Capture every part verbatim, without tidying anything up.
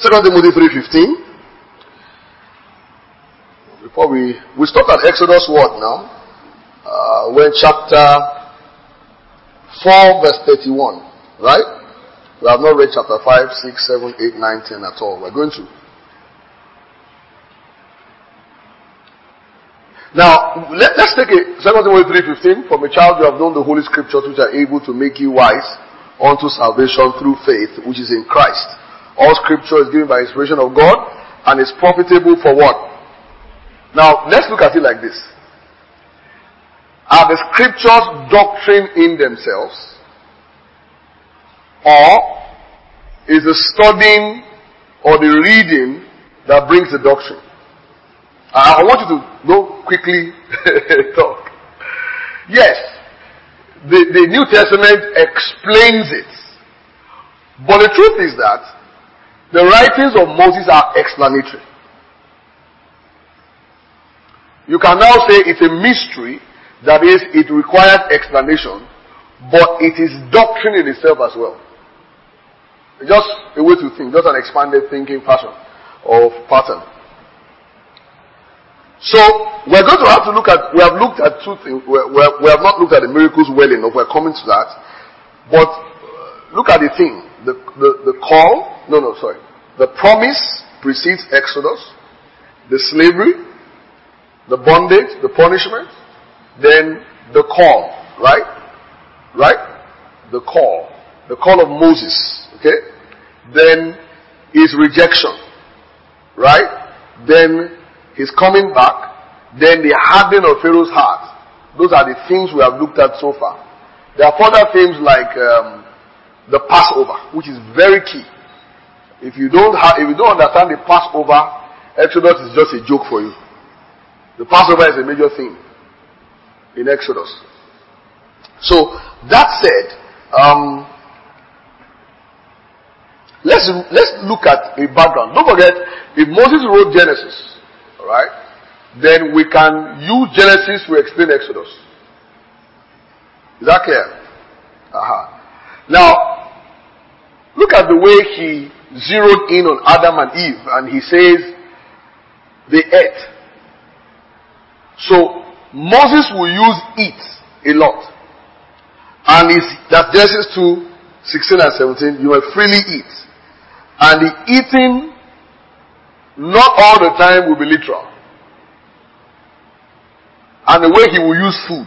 Second Timothy three fifteen. Before we we stopped at Exodus what now? Uh, when chapter four verse thirty-one, right? We have not read chapter five, six, seven, eight, nine, ten at all. We're going to. Now, let, let's take a Second Timothy three fifteen. From a child you have known the Holy Scriptures which are able to make you wise unto salvation through faith which is in Christ. All Scripture is given by inspiration of God and is profitable for what? Now, let's look at it like this. Are the Scriptures doctrine in themselves? Or is the studying or the reading that brings the doctrine? I want you to go quickly talk. Yes, the, the New Testament explains it. But the truth is that the writings of Moses are explanatory. You can now say it's a mystery, that is, it requires explanation, but it is doctrine in itself as well. Just a way to think, just an expanded thinking fashion of pattern. So, we're going to have to look at, we have looked at two things, we, we, we have not looked at the miracles well enough, we're coming to that, but uh, look at the thing, the, the, the call, no, no, sorry, the promise precedes Exodus, the slavery, the bondage, the punishment, then the call, right? Right? The call. The call of Moses, okay? Then his rejection, right? Then his coming back, then the hardening of Pharaoh's heart. Those are the things we have looked at so far. There are further things like um, the Passover, which is very key. If you don't have, if you don't understand the Passover, Exodus is just a joke for you. The Passover is a major theme in Exodus. So, that said, um, let's, let's look at a background. Don't forget, if Moses wrote Genesis, alright, then we can use Genesis to explain Exodus. Is that clear? Aha. Now, look at the way he zeroed in on Adam and Eve, and he says, they ate. So, Moses will use eat a lot. And it's, that's Genesis two, sixteen and seventeen, you will freely eat. And the eating, not all the time will be literal. And the way he will use food.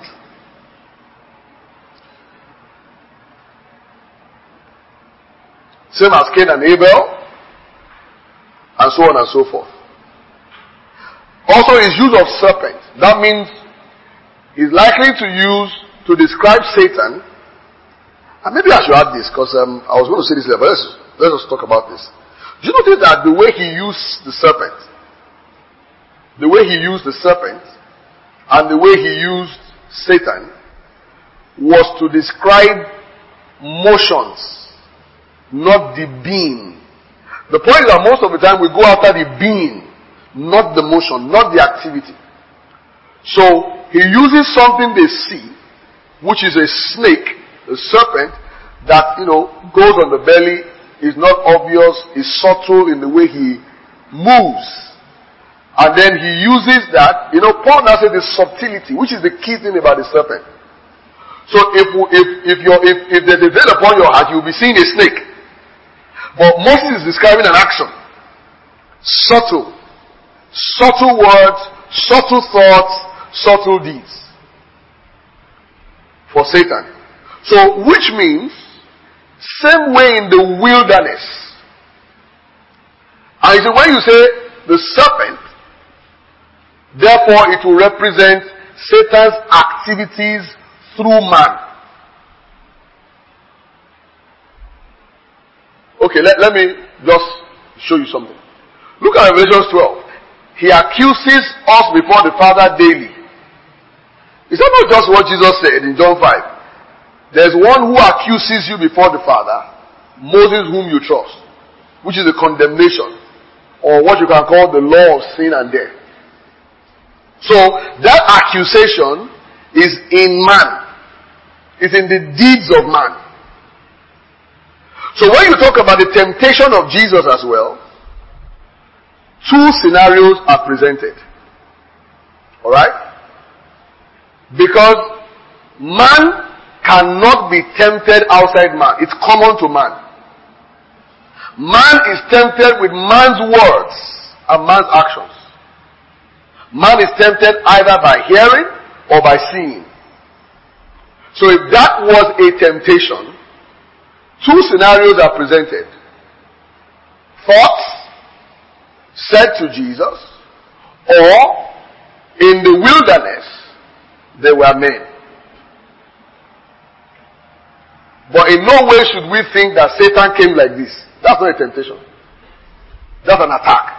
Same as Cain and Abel, and so on and so forth. Also his use of serpent. That means he's likely to use, to describe Satan. And maybe I should add this, because um, I was going to say this later, but let's, let's just talk about this. Do you notice that the way he used the serpent, the way he used the serpent, and the way he used Satan, was to describe motions, not the being. The point is that most of the time we go after the being, not the motion, not the activity. So, he uses something they see, which is a snake, a serpent, that, you know, goes on the belly, is not obvious, is subtle in the way he moves. And then he uses that, you know, Paul now says the subtlety, which is the key thing about the serpent. So if if if you're, if, if there's a veil upon your heart, you'll be seeing a snake. But Moses is describing an action. Subtle. Subtle words, subtle thoughts, subtle deeds. For Satan. So, which means, same way in the wilderness. And so when you say the serpent, therefore it will represent Satan's activities through man. Okay, let, let me just show you something. Look at Revelation twelve. He accuses us before the Father daily. Is that not just what Jesus said in John five? There's one who accuses you before the Father, Moses whom you trust, which is the condemnation, or what you can call the law of sin and death. So, that accusation is in man. It's in the deeds of man. So when you talk about the temptation of Jesus as well, two scenarios are presented. Alright? Because man cannot be tempted outside man. It's common to man. Man is tempted with man's words and man's actions. Man is tempted either by hearing or by seeing. So if that was a temptation, two scenarios are presented. Thoughts said to Jesus, or in the wilderness there were men. But in no way should we think that Satan came like this. That's not a temptation. That's an attack.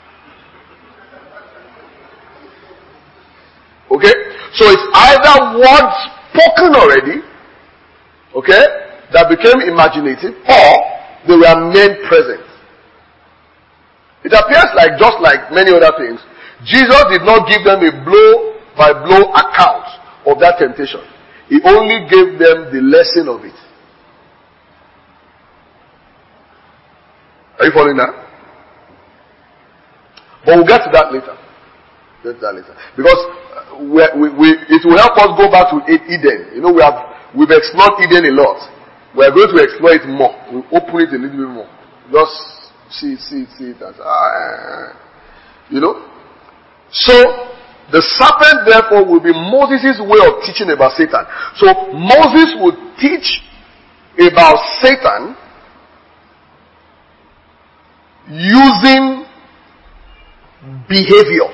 Okay? So it's either words spoken already, okay, that became imaginative, or there were men present. It appears like, just like many other things, Jesus did not give them a blow by blow account of that temptation. He only gave them the lesson of it. Are you following that? But we'll get to that later. Get to that later. Because we, we, we, it will help us go back to Eden. You know, we have, we've explored Eden a lot. We are going to explore it more. We'll open it a little bit more. Just see, see, see it as, ah, you know. So, the serpent therefore will be Moses' way of teaching about Satan. So, Moses would teach about Satan using behavior,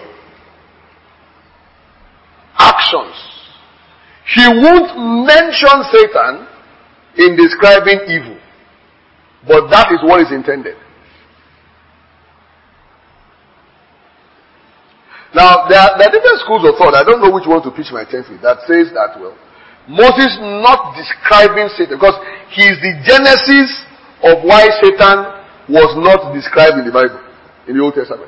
actions. He won't mention Satan in describing evil, but that is what is intended. Now, there are, there are different schools of thought. I don't know which one to pitch my tent with. That says that, well, Moses not describing Satan, because he is the genesis of why Satan was not described in the Bible, in the Old Testament.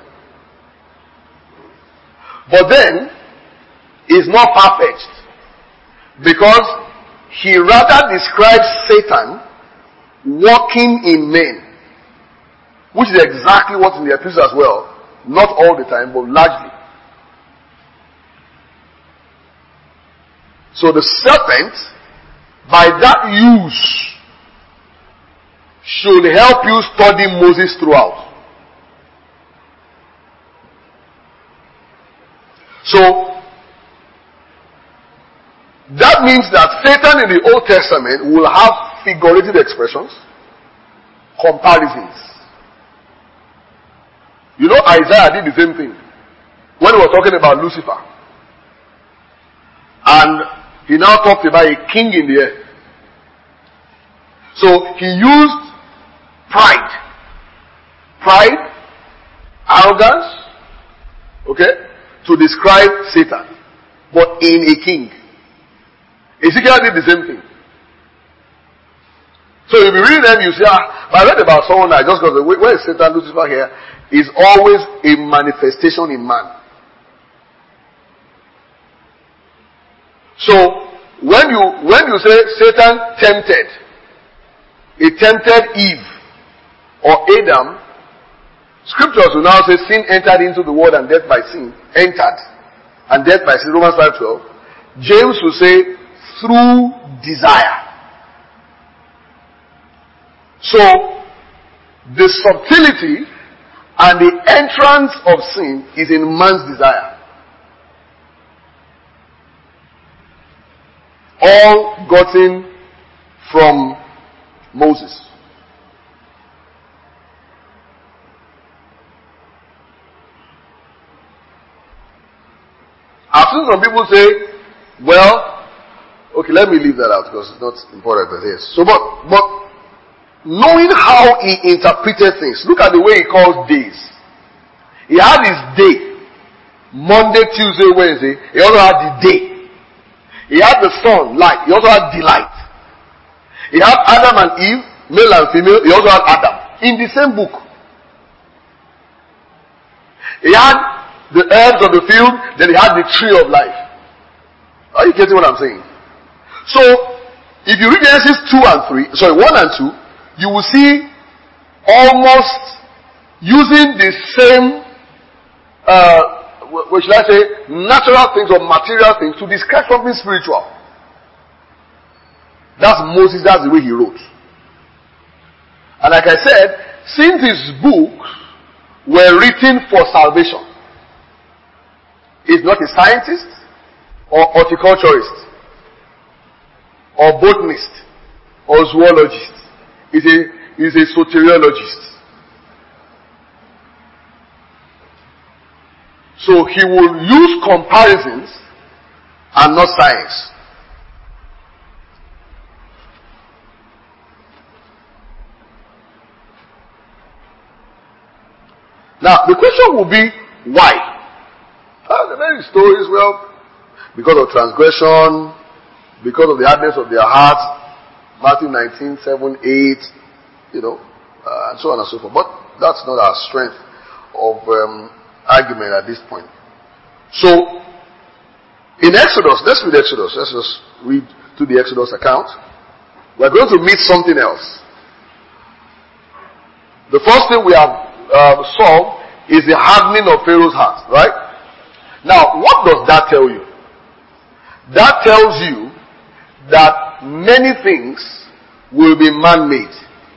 But then, it's not far-fetched, because he rather describes Satan walking in men, which is exactly what's in the epistles as well. Not all the time, but largely. So the serpent, by that use, should help you study Moses throughout. So, that means that Satan in the Old Testament will have figurative expressions, comparisons. You know, Isaiah did the same thing when he was talking about Lucifer. And he now talked about a king in the earth. So he used pride, pride, arrogance, okay, to describe Satan, but in a king. Ezekiel did the same thing. So if you read them, you say, ah, but I read about someone that just got the way, where is Satan, Lucifer here? Is always a manifestation in man. So when you when you say Satan tempted, he tempted Eve or Adam, scriptures will now say sin entered into the world and death by sin entered, and death by sin. Romans five twelve. James will say through desire. So the subtlety and the entrance of sin is in man's desire. All gotten from Moses. I've seen some people say, well, okay, let me leave that out because it's not important. But yes. So, but, but knowing how he interpreted things, look at the way he calls days. He had his day, Monday, Tuesday, Wednesday. He also had the day. He had the sun, light. He also had delight. He had Adam and Eve, male and female. He also had Adam in the same book. He had the herbs of the field, then he had the tree of life. Are you getting what I'm saying? So, if you read Genesis two and three, sorry, one and two, you will see almost using the same uh, what should I say, natural things or material things to describe something spiritual. That's Moses, that's the way he wrote. And like I said, since his books were written for salvation, he's not a scientist or horticulturist or botanist or zoologist. He's a, he's a soteriologist. So he will use comparisons and not science. Now, the question will be, why? Ah, the many stories, well, because of transgression, because of the hardness of their hearts, Matthew nineteen, seven, eight, you know, uh, and so on and so forth. But that's not our strength of um, argument at this point. So, in Exodus, let's read Exodus. Let's just read to the Exodus account. We're going to meet something else. The first thing we have uh, solved is the hardening of Pharaoh's heart, right? Now, what does that tell you? That tells you that many things will be man-made.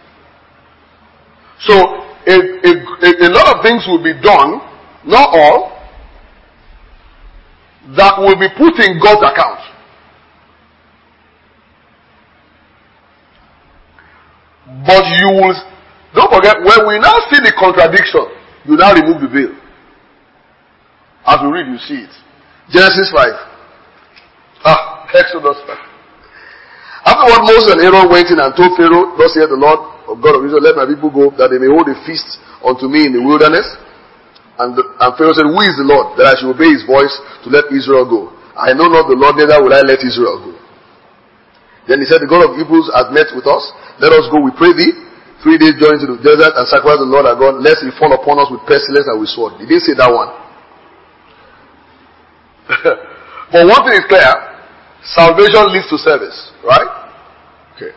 So, a, a, a lot of things will be done, not all, that will be put in God's account. But you will, don't forget, when we now see the contradiction, you now remove the veil. As we read, you see it. Genesis five. Ah, Exodus five. Afterward, Moses and Aaron went in and told Pharaoh, thus saith the Lord of God of Israel, let my people go, that they may hold a feast unto me in the wilderness. And, the, and Pharaoh said, who is the Lord, that I should obey his voice to let Israel go? I know not the Lord, neither will I let Israel go. Then he said, the God of Hebrews has met with us. Let us go, we pray thee. Three days journey to the desert and sacrifice the Lord our God, lest he fall upon us with pestilence and with sword. He didn't say that one. But one thing is clear, salvation leads to service, right? Okay.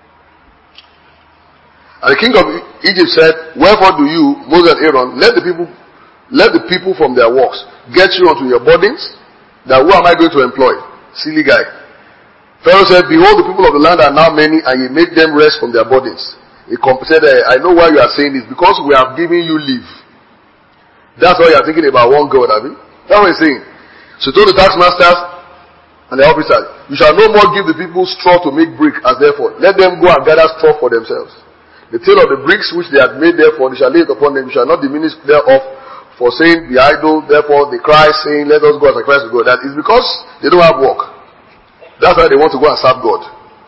And the king of Egypt said, wherefore do you, Moses and Aaron, let the people, let the people from their works get you unto your burdens, that who am I going to employ? Silly guy. Pharaoh said, behold, the people of the land are now many, and ye make them rest from their burdens. He said, I know why you are saying this, because we have given you leave. That's why you are thinking about one God, have you? That's what he's saying. So he told the tax masters and the officers, you shall no more give the people straw to make brick, as therefore. Let them go and gather straw for themselves. The tale of the bricks which they had made therefore, they shall lay it upon them. You shall not diminish thereof for saying, be idle. Therefore they cry, saying, let us go and sacrifice to God. That is because they don't have work. That's why they want to go and serve God.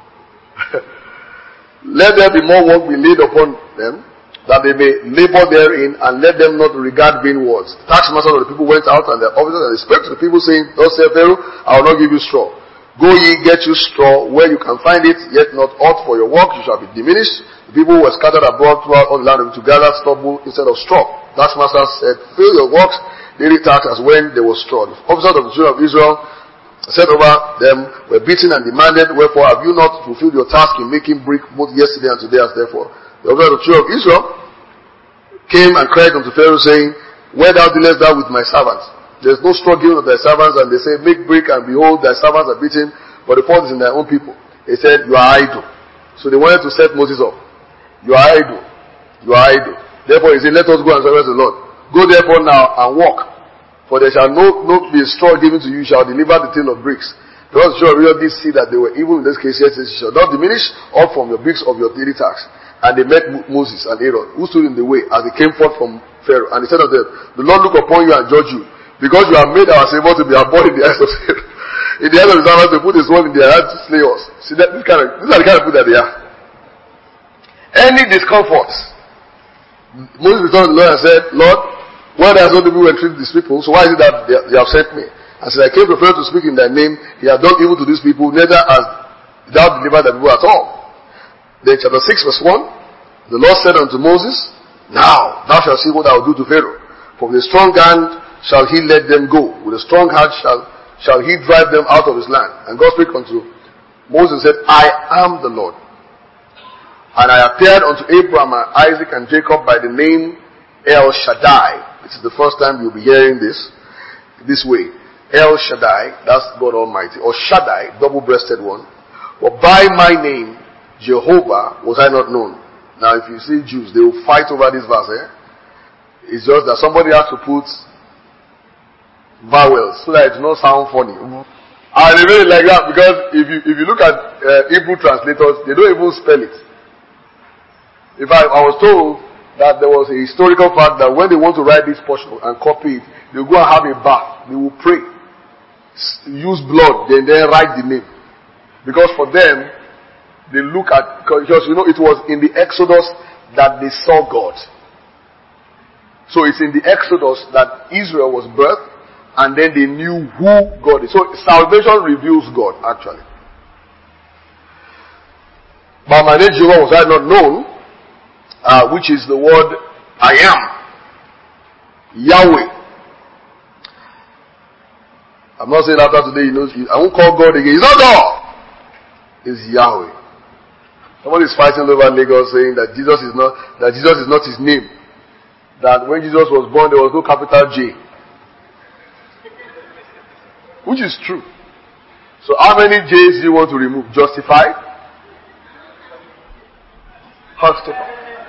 Let there be more work be laid upon them, that they may labor therein, and let them not regard vain words. The tax master of the people went out, and the officers and they spoke to the people, saying, thus saith Pharaoh, I will not give you straw. Go ye, get you straw where you can find it, yet not aught for your work, you shall be diminished. The people were scattered abroad throughout all the land to gather stubble instead of straw. Tax master said, fill your works, daily tax as when there was straw. The officers of the children of Israel set over them were beaten and demanded, wherefore have you not fulfilled your task in making brick both yesterday and today as therefore? The officers of the children of Israel came and cried unto Pharaoh, saying, where thou dealest thou with my servants? There is no straw given to thy servants, and they say, make brick, and behold, thy servants are beaten, but the fault is in thy own people. They said, you are idle. So they wanted to set Moses up. You are idle. You are idle. Therefore he said, let us go and sacrifice the Lord. Go therefore now and walk. For there shall no, no be a straw given to you, shall deliver the tale of bricks. Because the children of Israel did see that they were evil in this case, yet they shall not diminish all from your bricks of your daily tax. And they met Moses and Aaron, who stood in the way as they came forth from Pharaoh. And he said unto them, the Lord look upon you and judge you, because you have made our Savior to be abhorred in the eyes of Pharaoh. In the eyes of his servants, they put his word in their hands to slay us. See, that, this kind of, these are the kind of people that they are. Any discomforts. Moses returned to the Lord and said, Lord, why has not the people entreated these people? So why is it that they, they have sent me? And since I came to Pharaoh to speak in thy name, he has done evil to these people, neither has thou delivered the people at all. Then chapter six verse one, the Lord said unto Moses, now thou shalt see what I will do to Pharaoh. For with a strong hand shall he let them go. With a strong hand shall, shall he drive them out of his land. And God spake unto Moses and said, I am the Lord. And I appeared unto Abraham and Isaac and Jacob by the name El Shaddai. This is the first time you'll be hearing this this way. El Shaddai, that's God Almighty. Or Shaddai, double-breasted one. But by my name, Jehovah, was I not known. Now if you see Jews, they will fight over this verse. Eh? It's just that somebody has to put vowels so that it does not sound funny. And they made it like that because if you if you look at uh, Hebrew translators, they don't even spell it. In fact, I was told that there was a historical fact that when they want to write this portion and copy it, they will go and have a bath. They will pray, use blood, then then write the name. Because for them, they look at, because you know it was in the Exodus that they saw God. So it's in the Exodus that Israel was birthed, and then they knew who God is. So salvation reveals God, actually. By my name Jehovah was I not known, uh, which is the word I am. Yahweh. I'm not saying after today, you know, I won't call God again. He's not God. It's Yahweh. Somebody is fighting over Lagos saying that Jesus is not, that Jesus is not his name. That when Jesus was born, there was no capital J. Which is true. So how many J's do you want to remove? Justified? Hospital.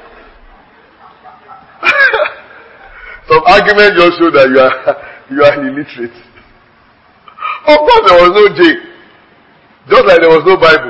Some argument just show that you are you are illiterate. Of course there was no J. Just like there was no Bible.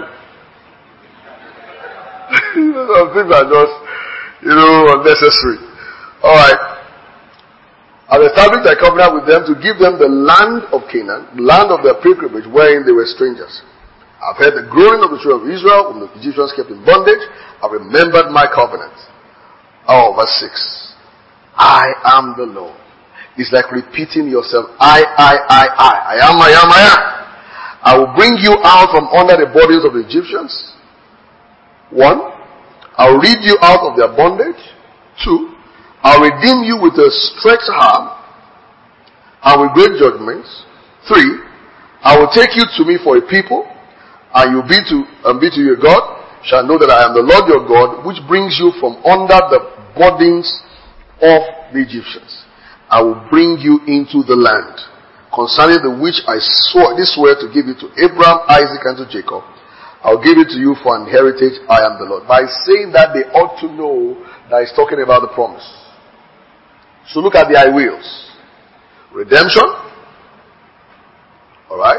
Some things are just, you know, unnecessary. Alright. I've established a covenant with them to give them the land of Canaan, the land of their pilgrimage, wherein they were strangers. I've heard the groaning of the children of Israel, whom the Egyptians kept in bondage. I've remembered my covenant. Oh, verse six. I am the Lord. It's like repeating yourself. I, I, I, I. I am, I am, I am. I will bring you out from under the borders of the Egyptians. One. I'll lead you out of their bondage. Two. I'll redeem you with a stretched arm and with great judgments. Three. I will take you to me for a people, and you'll be to and be to your God. Shall know that I am the Lord your God, which brings you from under the burdens of the Egyptians. I will bring you into the land, concerning the which I swore this word to give it to Abraham, Isaac, and to Jacob. I'll give it to you for an heritage. I am the Lord. By saying that, they ought to know that he's talking about the promise. So look at the I wills. Redemption. Alright.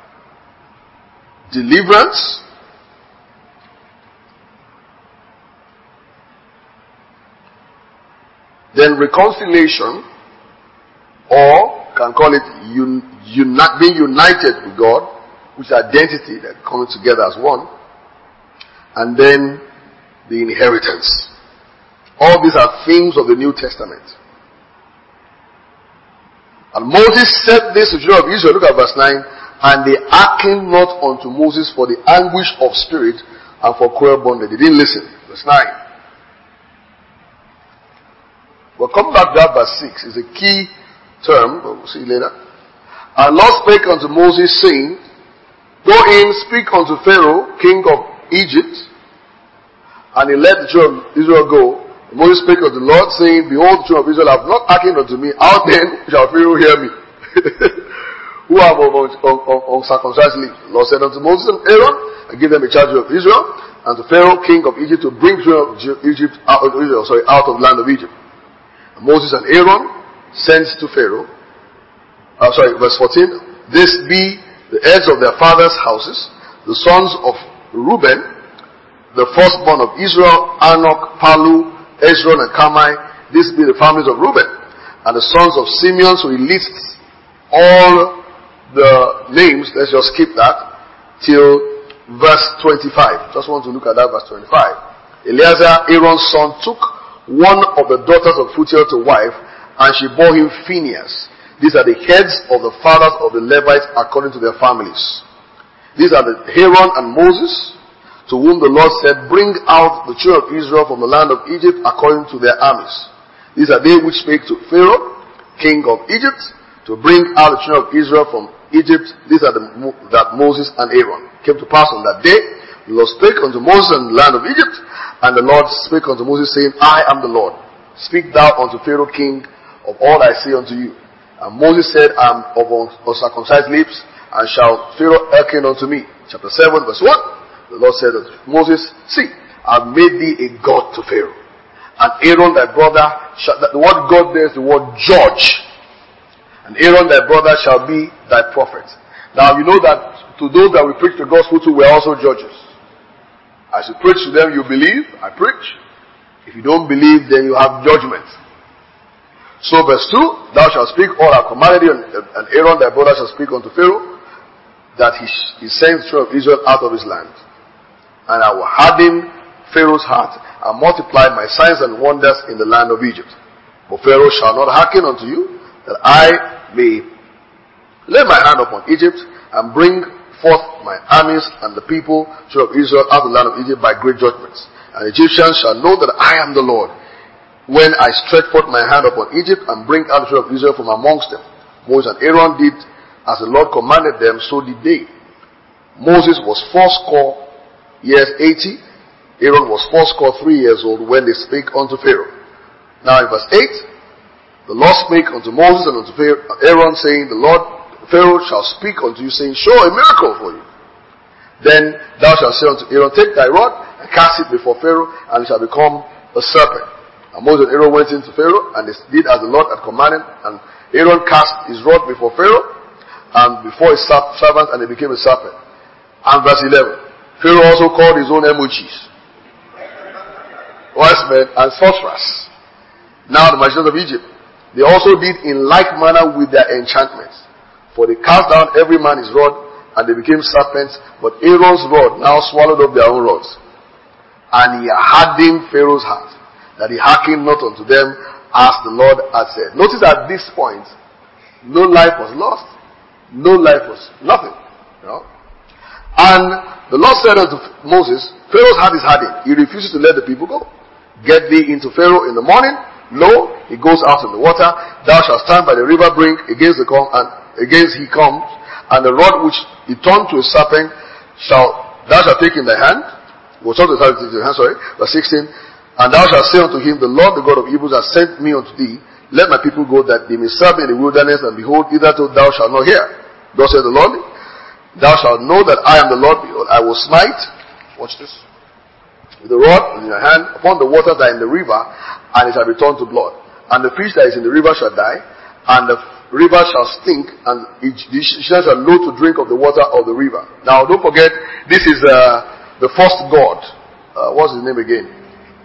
Deliverance. Then reconciliation, or can call it un, uni, being united with God, which is identity that coming together as one. And then the inheritance. All these are themes of the New Testament. And Moses said this to the children of Israel. Look at verse nine. And they hearkened not unto Moses for the anguish of spirit and for cruel bondage. They didn't listen. Verse nine. We'll come back to that verse six. It's a key term. We'll see later. And Lord spake unto Moses, saying, Go in, speak unto Pharaoh, king of Egypt. And he let the children of Israel go. Moses spake unto the Lord, saying, Behold, the children of Israel have not hearkened unto me. How then shall Pharaoh hear me? Who have uncircumcised lips? The Lord said unto Moses and Aaron, and give them a charge of Israel, and to Pharaoh, king of Egypt, to bring the children of Egypt out of Israel, sorry, out of the land of Egypt. And Moses and Aaron sent to Pharaoh. Uh, sorry, verse fourteen. This be the heads of their fathers' houses, the sons of Reuben, the firstborn of Israel, Anak, Palu, Hezron, and Carmi. This be the families of Reuben. And the sons of Simeon, so he lists all the names. Let's just skip that till verse twenty-five. Just want to look at that verse twenty-five. Eleazar, Aaron's son, took one of the daughters of Putiel to wife, and she bore him Phinehas. These are the heads of the fathers of the Levites according to their families. These are the Aaron and Moses, to whom the Lord said, Bring out the children of Israel from the land of Egypt according to their armies. These are they which spake to Pharaoh, king of Egypt, to bring out the children of Israel from Egypt. These are the that Moses and Aaron. It came to pass on that day, the Lord spake unto Moses in the land of Egypt, and the Lord spake unto Moses, saying, I am the Lord. Speak thou unto Pharaoh, king of all I say unto you. And Moses said, I am of uncircumcised lips, and shall Pharaoh hearken unto me. Chapter seven, verse one. The Lord said unto Moses, see, I have made thee a God to Pharaoh. And Aaron thy brother, shall, the word God there is the word judge. And Aaron thy brother shall be thy prophet. Now you know that to those that we preach the gospel to, we are also judges. As you preach to them, you believe, I preach. If you don't believe, then you have judgment. So verse two, thou shalt speak all I commanded you, and, and Aaron thy brother shall speak unto Pharaoh, that he, he sends the children of Israel out of his land. And I will harden Pharaoh's heart, and multiply my signs and wonders in the land of Egypt. For Pharaoh shall not hearken unto you, that I may lay my hand upon Egypt, and bring forth my armies and the people, children of Israel, out of the land of Egypt by great judgments. And the Egyptians shall know that I am the Lord, when I stretch forth my hand upon Egypt, and bring out the children of Israel from amongst them. Moses and Aaron did as the Lord commanded them, so did they. Moses was fourscore years eighty. Aaron was fourscore three years old when they spake unto Pharaoh. Now in verse eight, the Lord spake unto Moses and unto Aaron, saying, the Lord Pharaoh shall speak unto you, saying, show a miracle for you. Then thou shalt say unto Aaron, take thy rod and cast it before Pharaoh, and it shall become a serpent. And Moses and Aaron went into Pharaoh, and they did as the Lord had commanded. And Aaron cast his rod before Pharaoh, and before his servants, and it became a serpent. And verse eleven, Pharaoh also called his own emojis, wise men and sorcerers. Now the magicians of Egypt, they also did in like manner with their enchantments. For they cast down every man his rod, and they became serpents, but Aaron's rod now swallowed up their own rods. And he hardened Pharaoh's heart, that he hearkened not unto them, as the Lord had said. Notice at this point, no life was lost. No life was nothing. You know? And the Lord said unto Moses, Pharaoh's heart is hardened. He refuses to let the people go. Get thee into Pharaoh in the morning. Lo, he goes out in the water. Thou shalt stand by the river brink against the com- and against he comes, and the rod which he turned to a serpent shall thou shalt take in thy hand. We'll talk to the hand, sorry. Verse sixteen. And thou shalt say unto him, the Lord, the God of Hebrews, has sent me unto thee. Let my people go, that they may serve me in the wilderness. And behold, hitherto thou shalt not hear. Thus said the Lord, thou shalt know that I am the Lord. Behold, I will smite, watch this, with the rod in your hand upon the waters that are in the river, and it shall be turned to blood. And the fish that is in the river shall die, and the river shall stink, and the Egyptians shall loathe to drink of the water of the river. Now, don't forget, this is uh, the first god. Uh, what's his name again?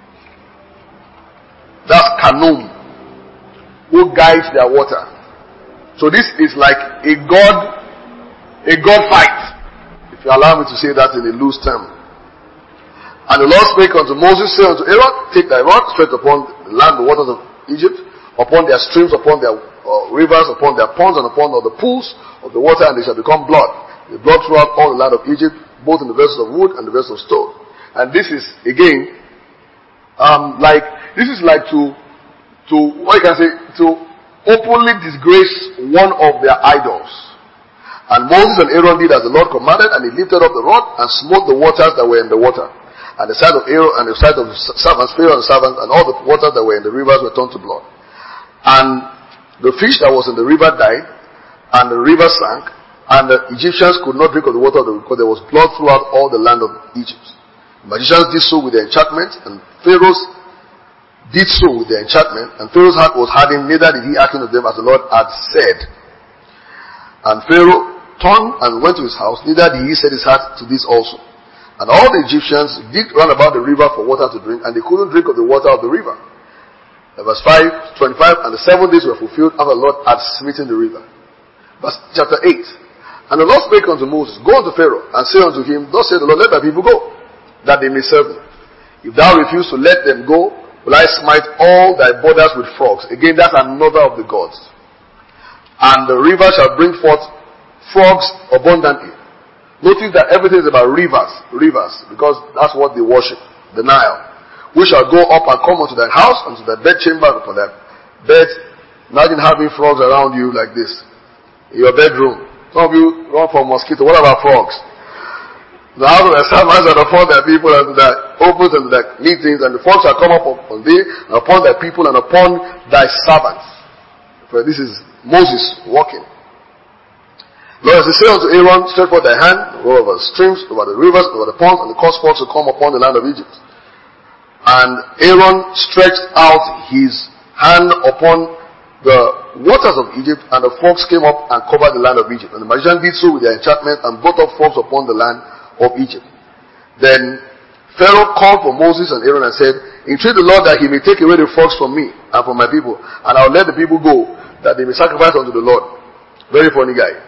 That's Khnum, who guides their water. So this is like a god, a god fight, if you allow me to say that in a loose term. And the Lord spake unto Moses, say unto Aaron, take thy rod, stretch upon the land, the waters of Egypt, upon their streams, upon their uh, rivers, upon their ponds, and upon all the pools of the water, and they shall become blood. The blood throughout all the land of Egypt, both in the vessels of wood and the vessels of stone. And this is again, um, like this is like to, to what you can say, to openly disgrace one of their idols. And Moses and Aaron did as the Lord commanded, and he lifted up the rod and smote the waters that were in the water. And the side of Aaron and the side of the servants, Pharaoh and the servants, and all the waters that were in the rivers were turned to blood. And the fish that was in the river died, and the river sank, and the Egyptians could not drink of the water because there was blood throughout all the land of Egypt. The magicians did so with their enchantment, and Pharaoh's did so with their enchantment, and Pharaoh's heart was hardened, neither did he hearken to them as the Lord had said. And Pharaoh turned and went to his house, neither did he set his heart to this also. And all the Egyptians did run about the river for water to drink, and they couldn't drink of the water of the river. And verse five, twenty-five, and the seven days were fulfilled after the Lord had smitten the river. Verse chapter eight. And the Lord spake unto Moses, go unto Pharaoh, and say unto him, thus saith the Lord, let thy people go, that they may serve me. If thou refuse to let them go, will I smite all thy borders with frogs. Again, that's another of the gods. And the river shall bring forth frogs abundantly. Notice that everything is about rivers, rivers, because that's what they worship, the Nile. We shall go up and come unto thy house, unto thy bedchamber, upon thy bed. Imagine having frogs around you like this, in your bedroom. Some of you run from mosquito. What about frogs? The house of the servants and upon their people, and their opens and their meetings, and the frogs shall come up upon thee, and upon thy people, and upon thy servants. For this is Moses walking. Lord, as he said unto Aaron, stretch forth thy hand over the streams, over the rivers, over the ponds, and the cause floods to come upon the land of Egypt. And Aaron stretched out his hand upon the waters of Egypt, and the frogs came up and covered the land of Egypt. And the magicians did so with their enchantment, and brought up frogs upon the land of Egypt. Then Pharaoh called for Moses and Aaron and said, entreat the Lord that he may take away the frogs from me and from my people, and I will let the people go, that they may sacrifice unto the Lord. Very funny guy.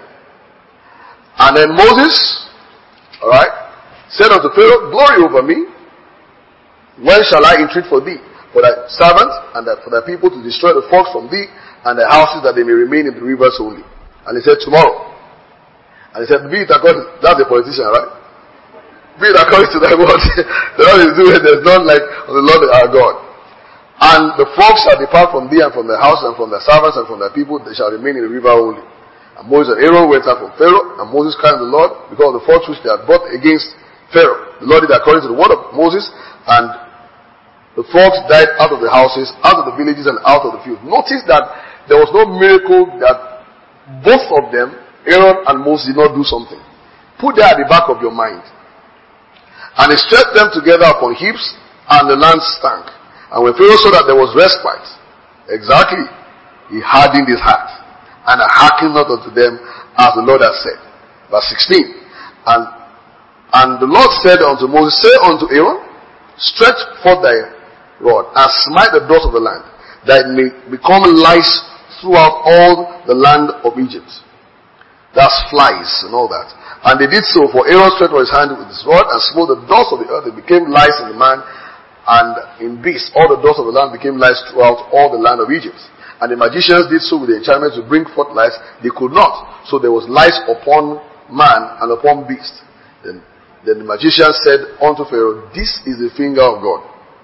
And then Moses, alright, said unto Pharaoh, glory over me. When shall I entreat for thee? For thy servants and for thy people to destroy the frogs from thee and thy houses, that they may remain in the rivers only. And he said, tomorrow. And he said, be it according, that's the politician, right? Be it according to thy word. The Lord is doing, there's none like the Lord our God. And the frogs shall depart from thee and from thy house and from thy servants and from thy people, they shall remain in the river only. And Moses and Aaron went out from Pharaoh, and Moses cried unto the Lord because of the frogs which they had brought against Pharaoh. The Lord did according to the word of Moses, and the frogs died out of the houses, out of the villages, and out of the fields. Notice that there was no miracle that both of them, Aaron and Moses, did not do something. Put that at the back of your mind. And he stretched them together upon heaps, and the land stank. And when Pharaoh saw that there was respite, exactly, he hardened his heart, and hearkened not unto them, as the Lord had said. Verse sixteen. And, and the Lord said unto Moses, say unto Aaron, stretch forth thy rod, and smite the doors of the land, that it may become lice throughout all the land of Egypt. That's flies and all that. And they did so, for Aaron stretched forth his hand with his rod, and smote the doors of the earth. It became lice in the man, and in beasts. All the doors of the land became lice throughout all the land of Egypt. And the magicians did so with the enchantment to bring forth lice. They could not. So there was lice upon man and upon beast. Then, then the magician said unto Pharaoh, this is the finger of God.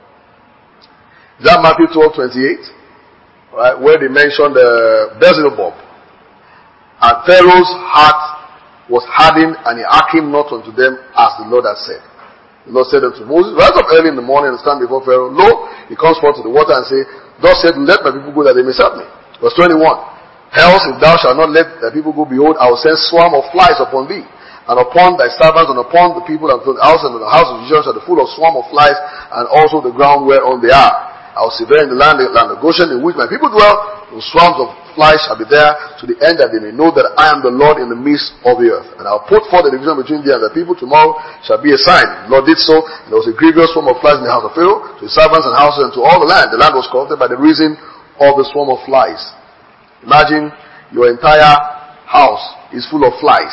Is that Matthew twelve twenty-eight? Right, where they mentioned uh, Beelzebub. And Pharaoh's heart was hardened, and he hearkened not unto them, as the Lord had said. The Lord said unto Moses, rise up early in the morning and stand before Pharaoh. Lo, he comes forth to the water and say, thus said, let my people go, that they may serve me. Verse twenty-one. Else, if thou shalt not let thy people go, behold, I will send swarm of flies upon thee, and upon thy servants, and upon the people, and upon the house, and the house of Israel shall be full of swarm of flies, and also the ground whereon they are. I will sever in the land, the land of Goshen, in which my people dwell, and swarms of flies shall be there, to the end that they may know that I am the Lord in the midst of the earth. And I will put forth a division between thee and the people. Tomorrow shall be a sign. The Lord did so, and there was a grievous swarm of flies in the house of Pharaoh, to his servants and houses, and to all the land. The land was corrupted by the reason of the swarm of flies. Imagine your entire house is full of flies.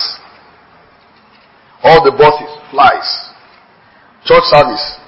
All the buses, flies. Church service.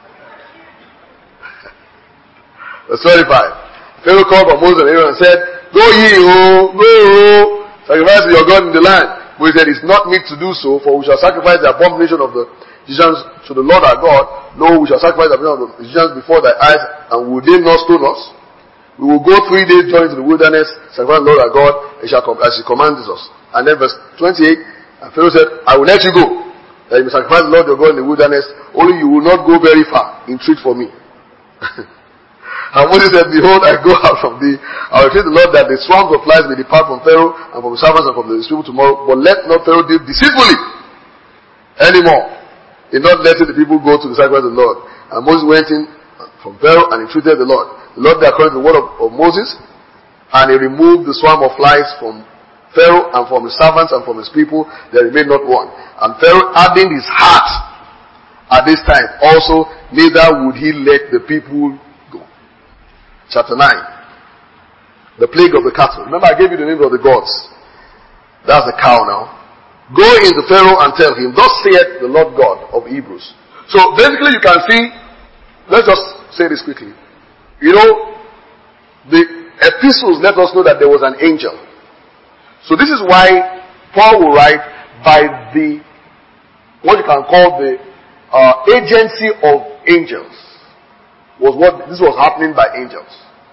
Verse twenty-five. Pharaoh called for Moses and Aaron and said, go ye, oh, go, oh, sacrifice to your God in the land. But he said, it's not meet to do so, for we shall sacrifice the abomination of the Egyptians to the Lord our God. No, we shall sacrifice the abomination of the Egyptians before thy eyes, and will they not stone us? We will go three days journey to the wilderness, sacrifice the Lord our God, and shall come, as he commands us. And then verse twenty-eight, and Pharaoh said, I will let you go, that you may sacrifice the Lord your God in the wilderness, only you will not go very far, entreat for me. And Moses said, behold, I go out from thee. I will entreat the Lord that the swarms of flies may depart from Pharaoh and from his servants and from his people tomorrow. But let not Pharaoh deal deceitfully anymore, in not letting the people go to the sacrifice of the Lord. And Moses went in from Pharaoh and entreated the Lord. The Lord did according to the word of, of Moses, and he removed the swarm of flies from Pharaoh and from his servants and from his people. There remained not one. And Pharaoh hardened his heart at this time. Also, neither would he let the people go. Chapter nine. The plague of the cattle. Remember, I gave you the name of the gods. That's the cow now. Go into Pharaoh and tell him, thus saith the Lord God of Hebrews. So basically you can see, let's just say this quickly. You know, the epistles let us know that there was an angel. So this is why Paul will write by the, what you can call the uh, agency of angels. Was what this was happening by angels.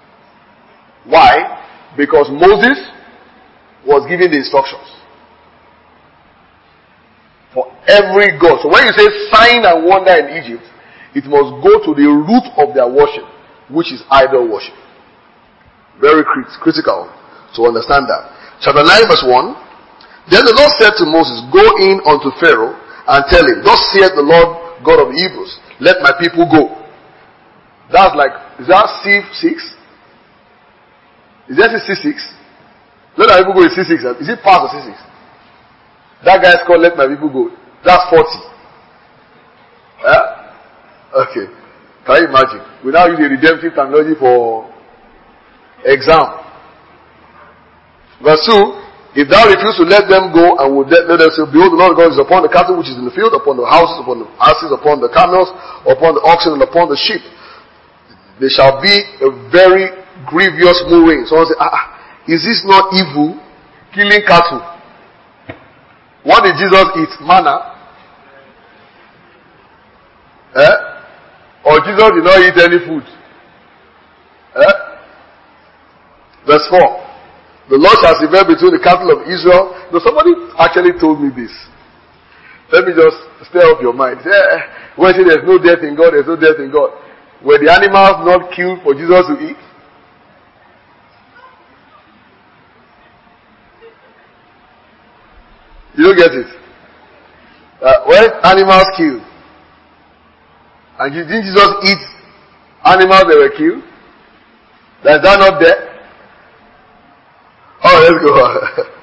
Why? Because Moses was giving the instructions for every god. So when you say sign and wonder in Egypt, it must go to the root of their worship, which is idol worship. Very crit- critical. to understand that. Chapter nine verse one. Then the Lord said to Moses, go in unto Pharaoh and tell him, thus saith the Lord God of the Hebrews, let my people go. That's like, is that C six? Is that C six? Let my people go in C six. Is it past or C six? That guy is called let my people go. That's forty. Yeah? Okay. Can you imagine? We now use the redemptive terminology for exam. Verse two. If thou refuse to let them go and would let, let them say, behold, the Lord God is upon the cattle which is in the field, upon the houses, upon the asses, upon the camels, upon the oxen, and upon the sheep. There shall be a very grievous murmuring. Someone say, ah, is this not evil? Killing cattle. What did Jesus eat? Manna? Eh? Or Jesus did not eat any food? Eh? Verse four. The Lord shall sever between the cattle of Israel. No, somebody actually told me this. Let me just stir up your mind. Yeah, when say there's no death in God, there's no death in God. Were the animals not killed for Jesus to eat? You don't get it. Uh, when animals killed, and didn't Jesus eat animals that were killed? Is that not there? Oh, let's go on.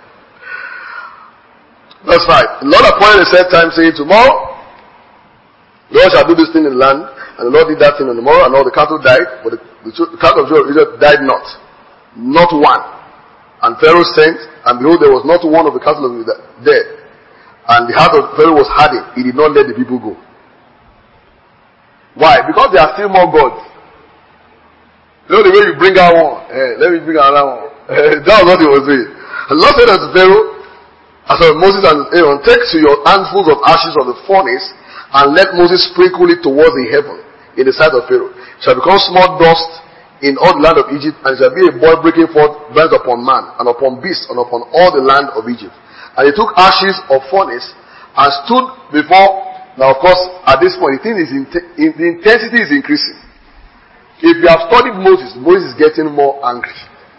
Verse five. The Lord appointed a set time, saying, tomorrow the Lord shall do this thing in the land. And the Lord did that thing on the morrow, and all the cattle died, but the, the, the cattle of Israel died not. Not one. And Pharaoh sent, and behold, there was not one of the cattle of Israel dead. And the heart of Pharaoh was hardened. He did not let the people go. Why? Because there are still more gods. You know the way you bring out one? Hey, let me bring out another one. That was what he was doing. The Lord said unto Pharaoh, as well Moses and Aaron, take to your handfuls of ashes of the furnace, and let Moses sprinkle it towards the heaven in the sight of Pharaoh. It shall become small dust in all the land of Egypt, and it shall be a boil breaking forth burnt upon man, and upon beast, and upon all the land of Egypt. And he took ashes of furnace, and stood before. Now of course, at this point, the thing is, in, in, the intensity is increasing. If you have studied Moses, Moses is getting more angry.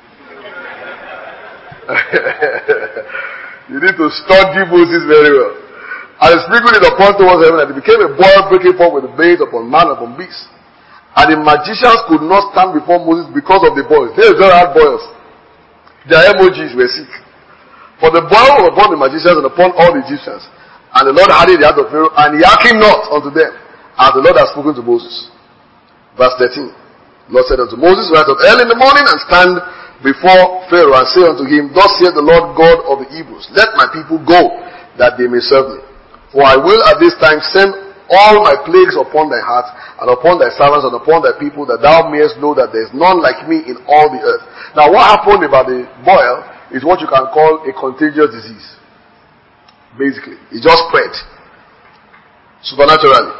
You need to study Moses very well. And he sprinkled it upon towards heaven, and it became a boil breaking forth with the babes upon man and upon beast. And the magicians could not stand before Moses because of the boils. They just had boils. Their emojis were sick. For the boil was upon the magicians and upon all the Egyptians. And the Lord hardened the heart of Pharaoh, and he hearkened not unto them, as the Lord had spoken to Moses. Verse thirteen. The Lord said unto Moses, rise up early in the morning and stand before Pharaoh and say unto him, thus saith the Lord God of the Hebrews, let my people go, that they may serve me. For I will at this time send all my plagues upon thy heart, and upon thy servants, and upon thy people, that thou mayest know that there is none like me in all the earth. Now what happened about the boil is what you can call a contagious disease. Basically, it just spread supernaturally.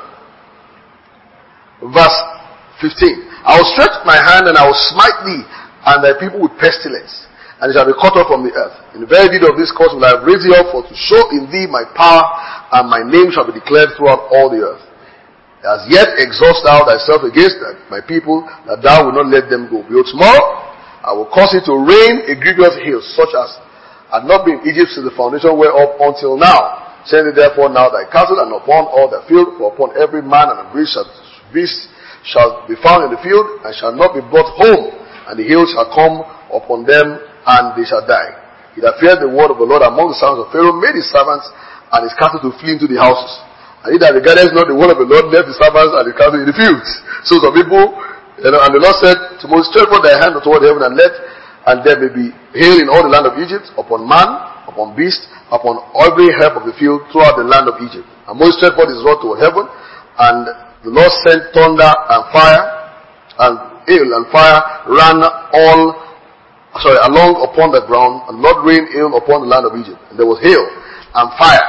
Verse fifteen. I will stretch my hand and I will smite thee and thy people with pestilence, and it shall be cut off from the earth. In the very deed of this cause will I have raised thee up, for to show in thee my power, and my name shall be declared throughout all the earth. As yet exhaust thou thyself against them, my people, that thou wilt not let them go. Behold, tomorrow I will cause it to rain a grievous hail, such as had not been in Egypt since the foundation whereof until now. Send it therefore now thy cattle, and upon all thy field, for upon every man and beast shall, beast shall be found in the field, and shall not be brought home, and the hail shall come upon them, and they shall die. He that feared the word of the Lord among the sons of Pharaoh made his servants and his cattle to flee into the houses. And he that regarded not the word of the Lord left his servants and his cattle in the fields. So some people, you know, and the Lord said to Moses, stretch forth thy hand toward heaven, and let, and there may be hail in all the land of Egypt, upon man, upon beast, upon every herb of the field throughout the land of Egypt. And Moses stretched forth his rod toward heaven, and the Lord sent thunder and fire, and hail and fire ran all, sorry, along upon the ground, and the Lord rained hail upon the land of Egypt. And there was hail and fire.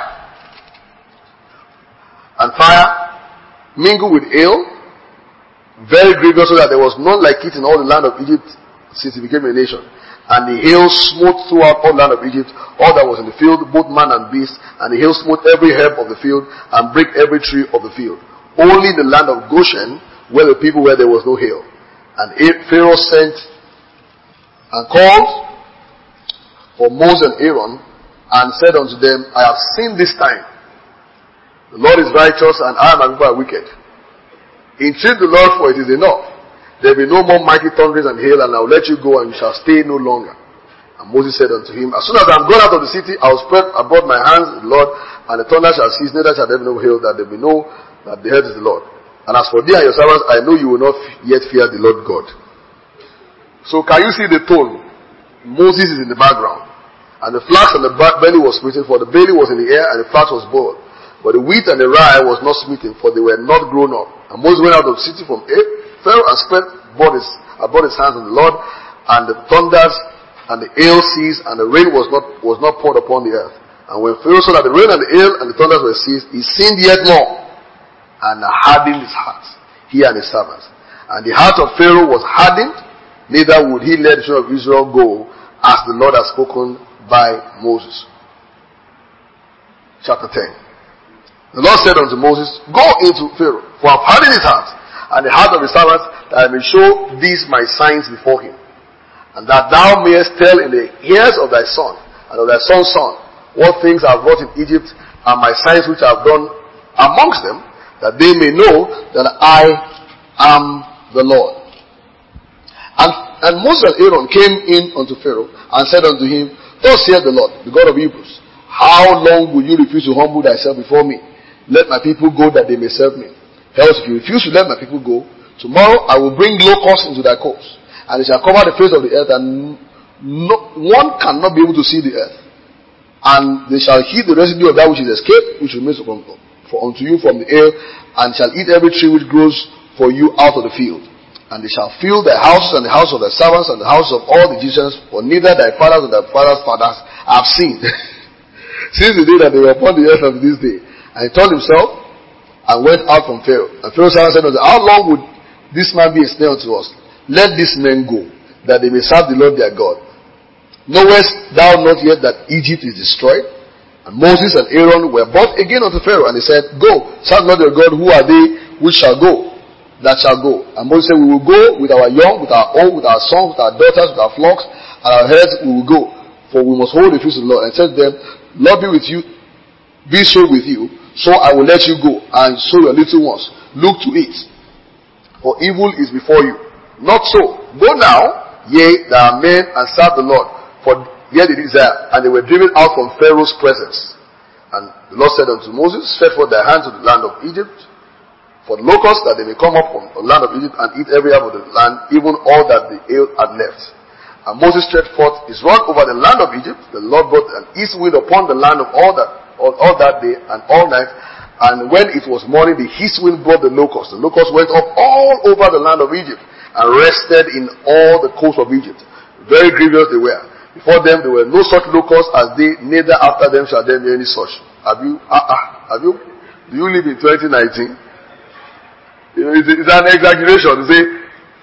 And fire mingled with hail, very grievous, so that there was none like it in all the land of Egypt since it became a nation. And the hail smote throughout all the land of Egypt, all that was in the field, both man and beast, and the hail smote every herb of the field, and brake every tree of the field. Only the land of Goshen were the people where there was no hail. And Pharaoh sent and called for Moses and Aaron, and said unto them, I have sinned this time. The Lord is righteous, and I and my people are wicked. Entreat the Lord, for it is enough. There will be no more mighty thunderings and hail, and I will let you go, and you shall stay no longer. And Moses said unto him, As soon as I am gone out of the city, I will spread abroad my hands to the Lord, and the thunder shall cease, neither shall there be no hail, that there be no that the head is the Lord. And as for thee and your servants, I know you will not yet fear the Lord God. So can you see the tone? Moses is in the background, and the flax and the barley was smitten, for the barley was in the air, and the flax was boiled. But the wheat and the rye was not smitten, for they were not grown up. And Moses went out of the city from Pharaoh and spread abroad his, abroad his hands on the Lord, and the thunders and the hail ceased, and the rain was not was not poured upon the earth. And when Pharaoh saw that the rain and the hail and the thunders were ceased, he sinned yet more, and hardened his heart, he and his servants. And the heart of Pharaoh was hardened, neither would he let the children of Israel go, as the Lord had spoken by Moses. Chapter ten. The Lord said unto Moses, Go into Pharaoh, for I have hardened his heart, and the heart of his servants, that I may show these my signs before him, and that thou mayest tell in the ears of thy son, and of thy son's son, what things I have wrought in Egypt, and my signs which I have done amongst them, that they may know that I am the Lord. And, and Moses and Aaron came in unto Pharaoh, and said unto him, Thus saith the Lord, the God of Hebrews, How long will you refuse to humble thyself before me? Let my people go, that they may serve me. Else, if you refuse to let my people go, tomorrow I will bring locusts into thy coast, and it shall cover the face of the earth, and no, one cannot be able to see the earth. And they shall heat the residue of that which is escaped, which remains from, for unto you from the air, and shall eat every tree which grows for you out of the field. And they shall fill thy houses and the house of thy servants and the houses of all the Egyptians, for neither thy fathers and thy fathers' fathers have seen, since the day that they were upon the earth of this day. And he turned himself and went out from Pharaoh. And Pharaoh's servant said unto him, How long would this man be a snare unto us? Let these men go, that they may serve the Lord their God. Knowest thou not yet that Egypt is destroyed? And Moses and Aaron were brought again unto Pharaoh, and he said, Go, serve not your God. Who are they which shall go? That shall go. And Moses said, We will go with our young, with our old, with our sons, with our daughters, with our flocks, and our herds we will go. For we must hold the feast of the Lord. And said to them, Lord be with you, be so with you, so I will let you go, and so your little ones. Look to it, for evil is before you. Not so. Go now, yea, there are men, and serve the Lord. For yet they desire, and they were driven out from Pharaoh's presence. And the Lord said unto Moses, Stretch forth thy hand to the land of Egypt, for the locusts, that they may come up from the land of Egypt, and eat every herb of the land, even all that the hail had left. And Moses stretched forth his rod over the land of Egypt. The Lord brought an east wind upon the land of all that all, all that day and all night. And when it was morning, the east wind brought the locusts. The locusts went up all over the land of Egypt, and rested in all the coast of Egypt. Very grievous they were. Before them there were no such locusts as they, neither after them shall there be any such. Have you, ah, uh, uh, have you, do you live in twenty nineteen? You know, it's, it's an exaggeration to say,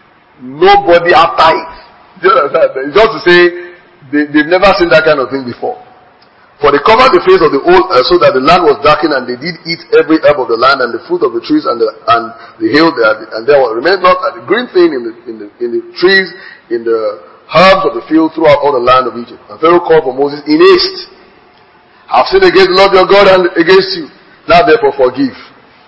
nobody after it. Do you understand? It's just to say, they, they've never seen that kind of thing before. For they covered the face of the whole earth, so that the land was darkened, and they did eat every herb of the land, and the fruit of the trees, and the, and the hill there, and there was remained not a green thing in the, in the, in the trees, in the herbs of the field throughout all the land of Egypt. And Pharaoh called for Moses in haste. I have sinned against the Lord your God and against you. Now therefore forgive.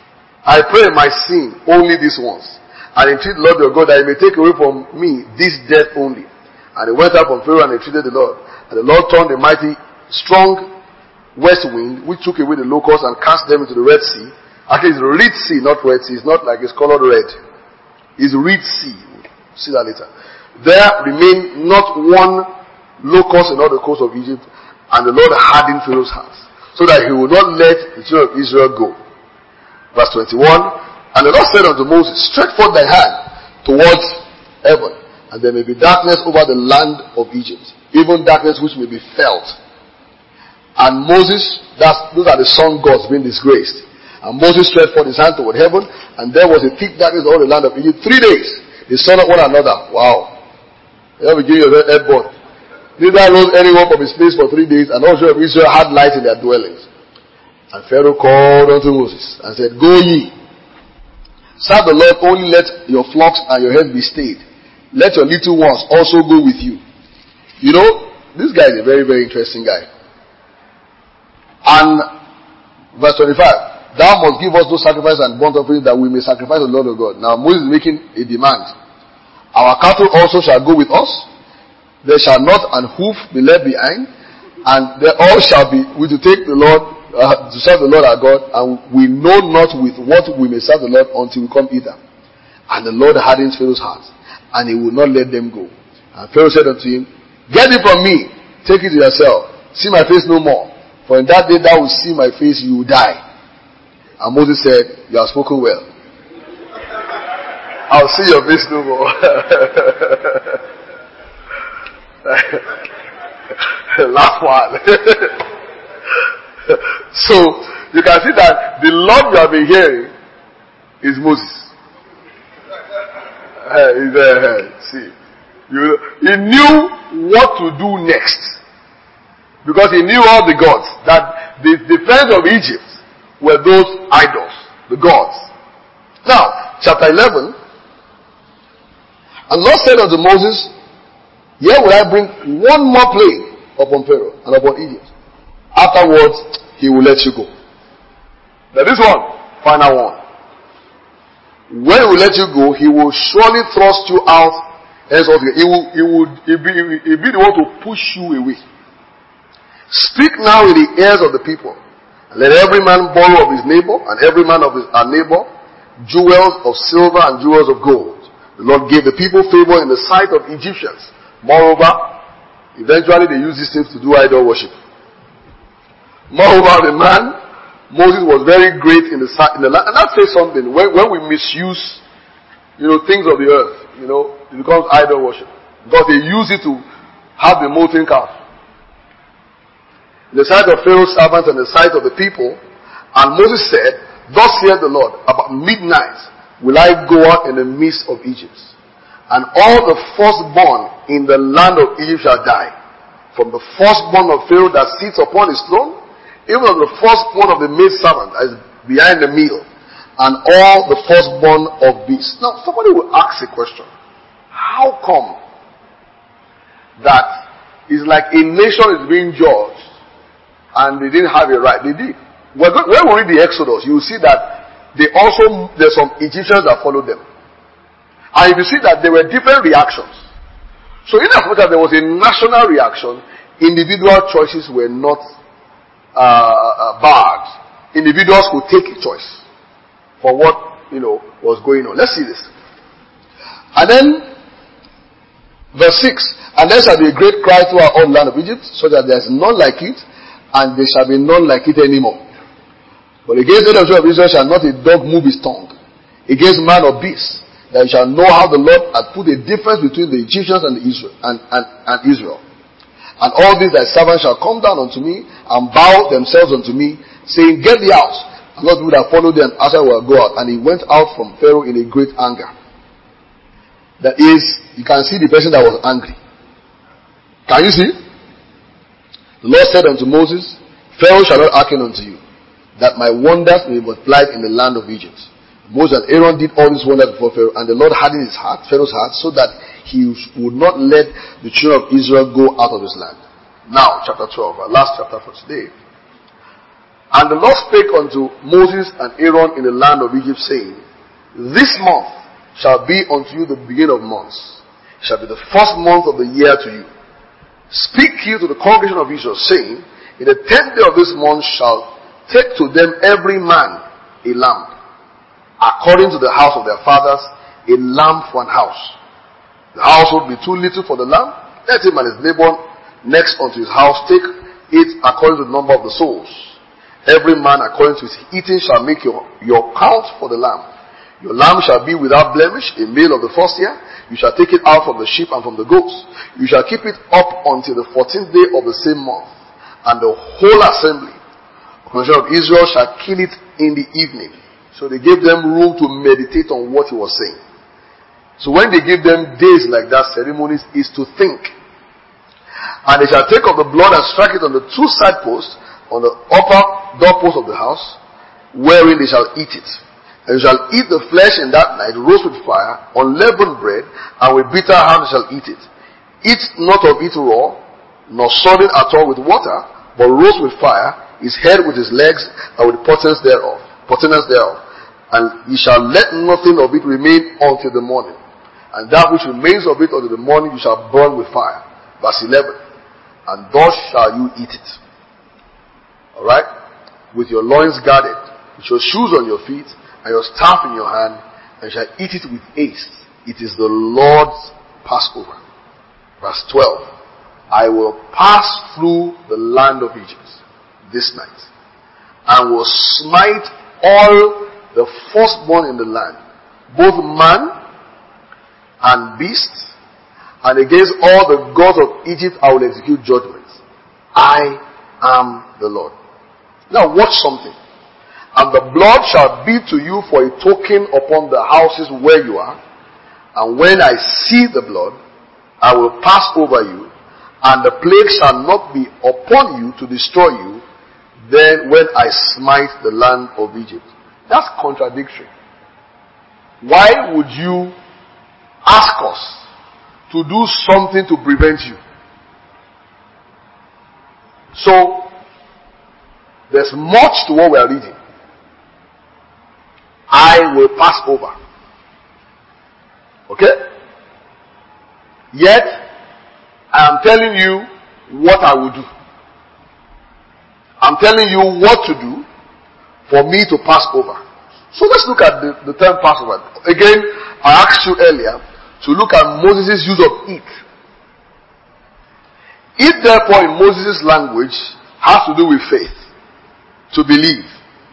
I pray my sin only this once, and entreat the Lord your God that he may take away from me this death only. And he went up from Pharaoh and entreated the Lord. And the Lord turned a mighty strong west wind, which took away the locusts and cast them into the Red Sea. Actually, it's the Red Sea, not Red Sea. It's not like it's colored red. It's Red Sea. See that later. There remained not one locust in all the coast of Egypt, and the Lord hardened Pharaoh's heart, so that he would not let the children of Israel go. Verse twenty-one, and the Lord said unto Moses, Stretch forth thy hand towards heaven, and there may be darkness over the land of Egypt, even darkness which may be felt. And Moses, that's, those are the sun gods being disgraced. And Moses stretched forth his hand toward heaven, and there was a thick darkness over the land of Egypt three days. They saw not one another. Wow. Let me give you a airborne. Neither rose anyone from his place for three days, and all the children of Israel had light in their dwellings. And Pharaoh called unto Moses and said, Go ye, serve the Lord, only let your flocks and your herds be stayed. Let your little ones also go with you. You know, this guy guy is a very, very interesting guy. And verse twenty-five, thou must give us those sacrifices and burnt offerings that we may sacrifice the Lord of God. Now Moses is making a demand. Our cattle also shall go with us. There shall not an hoof be left behind. And they all shall be, we to take the Lord, uh, to serve the Lord our God. And we know not with what we may serve the Lord until we come hither. And the Lord hardened Pharaoh's heart, and he would not let them go. And Pharaoh said unto him, get it from me, take it to yourself. See my face no more. For in that day thou wilt see my face, you will die. And Moses said, you have spoken well. I'll see your face no more. Last one. So, you can see that the Lord you have been hearing is Moses. Uh, is, uh, see, you, he knew what to do next. Because he knew all the gods. That the defense of Egypt were those idols, the gods. Now, chapter eleven. And Lord said unto Moses, here will I bring one more plague upon Pharaoh and upon Egypt. Afterwards, he will let you go. Now this one, final one. When he will let you go, he will surely thrust you out. He will, he will, he will be, he will be the one to push you away. Speak now in the ears of the people. And let every man borrow of his neighbor, and every man of his our neighbor, jewels of silver and jewels of gold. The Lord gave the people favor in the sight of Egyptians. Moreover, eventually they used these things to do idol worship. Moreover, the man, Moses was very great in the in the land. And that says something. When, when we misuse, you know, things of the earth, you know, it becomes idol worship. Because they use it to have the molten calf. In the sight of Pharaoh's servants and the sight of the people. And Moses said, thus saith the Lord, about midnight will I go out in the midst of Egypt. And all the firstborn in the land of Egypt shall die. From the firstborn of Pharaoh that sits upon his throne, even of the firstborn of the maid servant that is behind the meal, and all the firstborn of beasts. Now, somebody will ask a question. How come that it's like a nation is being judged and they didn't have a right? They did. When we read the Exodus, you will see that they also, there's some Egyptians that followed them. And you see that there were different reactions. So in as much as there was a national reaction, individual choices were not uh, uh, barred. Individuals could take a choice for what, you know, was going on. Let's see this. And then, verse six, and there shall be a great cry throughout all the land of Egypt, so that there is none like it, and there shall be none like it anymore. But against the children of Israel shall not a dog move his tongue, against man or beast, that you shall know how the Lord hath put a difference between the Egyptians and the Israel and, and, and Israel. And all these thy servants shall come down unto me and bow themselves unto me, saying, get thee out. And Lord would have followed thee, and Asa will go out. And he went out from Pharaoh in a great anger. That is, you can see the person that was angry. Can you see? The Lord said unto Moses, Pharaoh shall not hearken unto you, that my wonders may be multiplied in the land of Egypt. Moses and Aaron did all these wonders before Pharaoh, and the Lord hardened his heart, Pharaoh's heart, so that he would not let the children of Israel go out of his land. Now, chapter twelve, our last chapter for today. And the Lord spake unto Moses and Aaron in the land of Egypt, saying, this month shall be unto you the beginning of months. It shall be the first month of the year to you. Speak ye to the congregation of Israel, saying, in the tenth day of this month shall take to them every man a lamb, according to the house of their fathers, a lamb for an house. The house will be too little for the lamb. Let him and his neighbor next unto his house take it according to the number of the souls. Every man according to his eating shall make your, your count for the lamb. Your lamb shall be without blemish, a male of the first year. You shall take it out from the sheep and from the goats. You shall keep it up until the fourteenth day of the same month. And the whole assembly of Israel shall kill it in the evening. So they gave them room to meditate on what he was saying. So when they give them days like that, ceremonies is to think. And they shall take of the blood and strike it on the two side posts, on the upper doorpost of the house, wherein they shall eat it. And you shall eat the flesh in that night, roast with fire, unleavened bread, and with bitter herbs shall eat it. Eat not of it raw, nor sodden at all with water, but roast with fire, his head with his legs, and with the potenance thereof. Potenance thereof. And ye shall let nothing of it remain until the morning. And that which remains of it until the morning you shall burn with fire. Verse eleven. And thus shall you eat it. Alright? With your loins guarded, with your shoes on your feet, and your staff in your hand, and you shall eat it with haste. It is the Lord's Passover. Verse twelve. I will pass through the land of Egypt this night, and will smite all the firstborn in the land, both man and beast, and against all the gods of Egypt I will execute judgments. I am the Lord. Now watch something. And the blood shall be to you for a token upon the houses where you are. And when I see the blood, I will pass over you, and the plague shall not be upon you to destroy you, then when I smite the land of Egypt. That's contradictory. Why would you ask us to do something to prevent you? So, there's much to what we are reading. I will pass over. Okay? Yet, I am telling you what I will do. I'm telling you what to do for me to pass over. So let's look at the, the term Passover. Again, I asked you earlier to look at Moses' use of it. It therefore in Moses' language has to do with faith. To believe.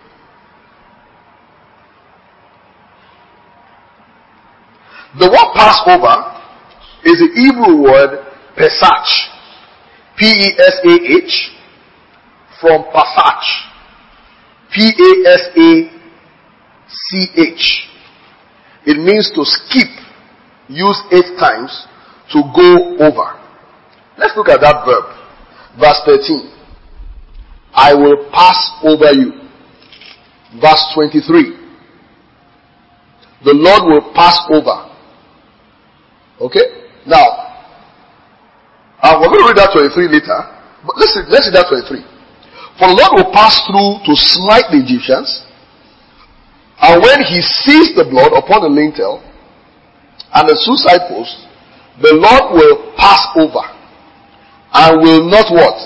The word Passover is the Hebrew word Pesach. P E S A H. From Pasach. P A S A C H. It means to skip. Used eight times to go over. Let's look at that verb. Verse thirteen. I will pass over you. Verse twenty-three. The Lord will pass over. Okay? Now, uh, we're going to read that twenty-three later. But let's see, let's see that twenty-three. For the Lord will pass through to smite the Egyptians. And when he sees the blood upon the lintel and the two side posts, the Lord will pass over and will not what?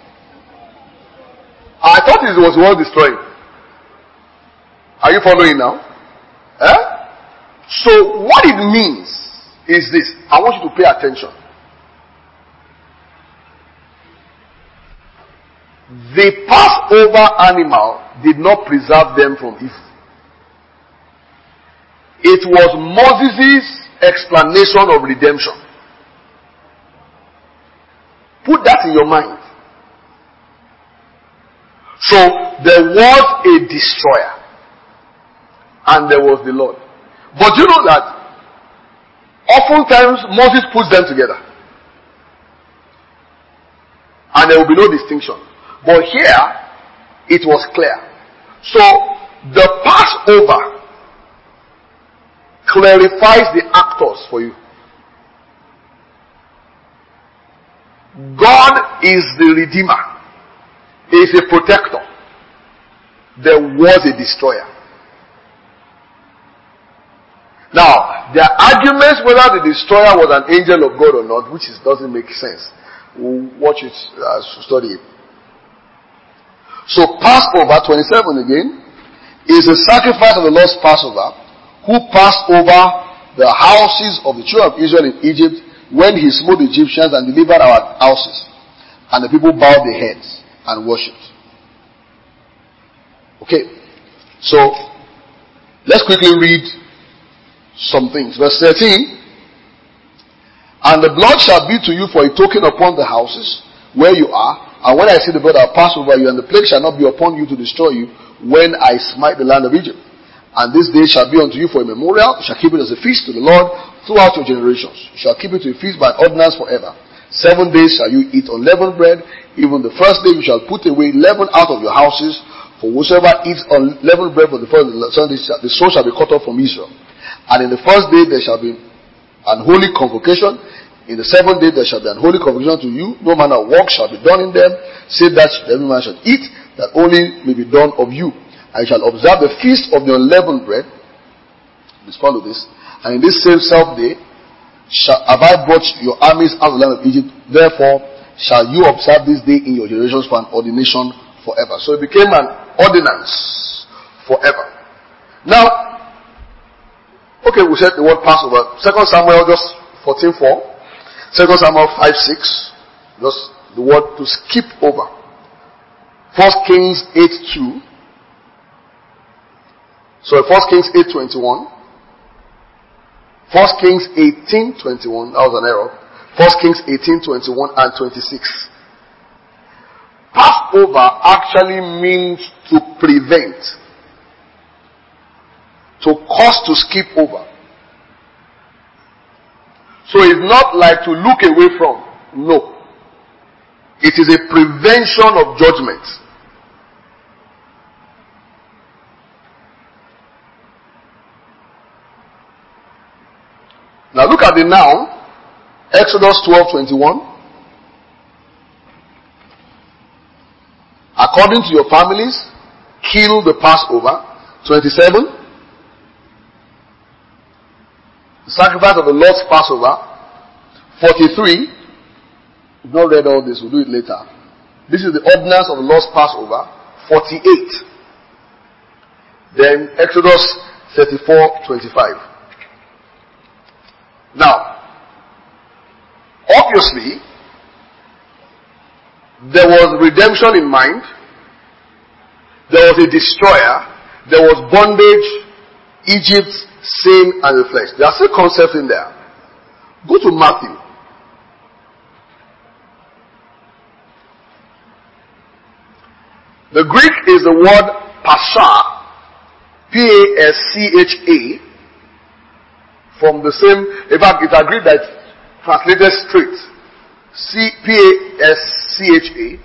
I thought it was worth destroying. Are you following now? Eh? So what it means is this. I want you to pay attention. The Passover animal did not preserve them from evil. It was Moses' explanation of redemption. Put that in your mind. So, there was a destroyer. And there was the Lord. But you know that oftentimes Moses puts them together. And there will be no distinction. But here, it was clear. So, the Passover clarifies the actors for you. God is the Redeemer. He is a protector. There was a destroyer. Now, there are arguments whether the destroyer was an angel of God or not, which is, doesn't make sense. We'll watch it, uh, study it. So, Passover, twenty-seven again, is a sacrifice of the Lord's Passover, who passed over the houses of the children of Israel in Egypt when he smote the Egyptians and delivered our houses. And the people bowed their heads and worshipped. Okay. So, let's quickly read some things. Verse thirteen. And the blood shall be to you for a token upon the houses where you are. And when I see the blood, I'll pass over you, and the plague shall not be upon you to destroy you when I smite the land of Egypt. And this day shall be unto you for a memorial. You shall keep it as a feast to the Lord throughout your generations. You shall keep it to a feast by ordinance forever. Seven days shall you eat unleavened bread. Even the first day you shall put away leaven out of your houses. For whosoever eats unleavened bread for the first Sunday, the soul shall be cut off from Israel. And in the first day there shall be an holy convocation. In the seventh day there shall be an holy convocation to you. No manner of work shall be done in them, save that every man shall eat, that only may be done of you. I shall observe the feast of the unleavened bread. Let's follow this. And in this same self day shall have I brought your armies out of the land of Egypt. Therefore shall you observe this day in your generations for an ordination forever. So it became an ordinance forever. Now, okay, we said the word Passover. Second Samuel just fourteen four. Second Samuel five six. Just the word to skip over. First Kings eight two. So First Kings eight twenty-one. First Kings eighteen twenty-one. That was an error. First Kings eighteen twenty-one and twenty-six. Passover actually means to prevent, to cause to skip over. So it's not like to look away from. No. It is a prevention of judgment. Now look at the noun. Exodus twelve twenty-one. According to your families, kill the Passover. twenty-seven. The sacrifice of the Lord's Passover. forty-three. We've not read all this, we'll do it later. This is the ordinance of the Lord's Passover. forty-eight. Then Exodus thirty-four twenty-five. Now, obviously, there was redemption in mind. There was a destroyer. There was bondage, Egypt, sin, and the flesh. There are still concepts in there. Go to Matthew. The Greek is the word pascha, P A S C H A, from the same, in fact, it agreed that it's translated straight. C P A S C H A.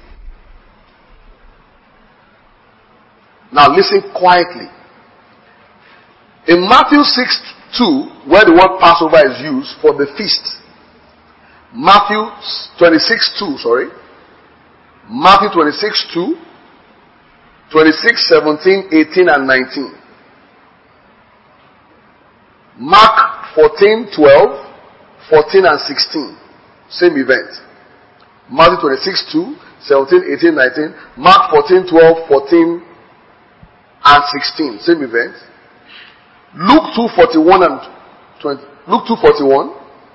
Now listen quietly. In Matthew six two, where the word Passover is used for the feast, Matthew twenty-six two, sorry. Matthew twenty-six two, twenty-six, seventeen, eighteen, and nineteen. Mark fourteen, twelve, fourteen, and sixteen. Same event. Matthew twenty-six two, seventeen, eighteen, nineteen. Mark fourteen, twelve, fourteen, and sixteen. Same event. Luke two forty-one and twenty. Luke two forty-one.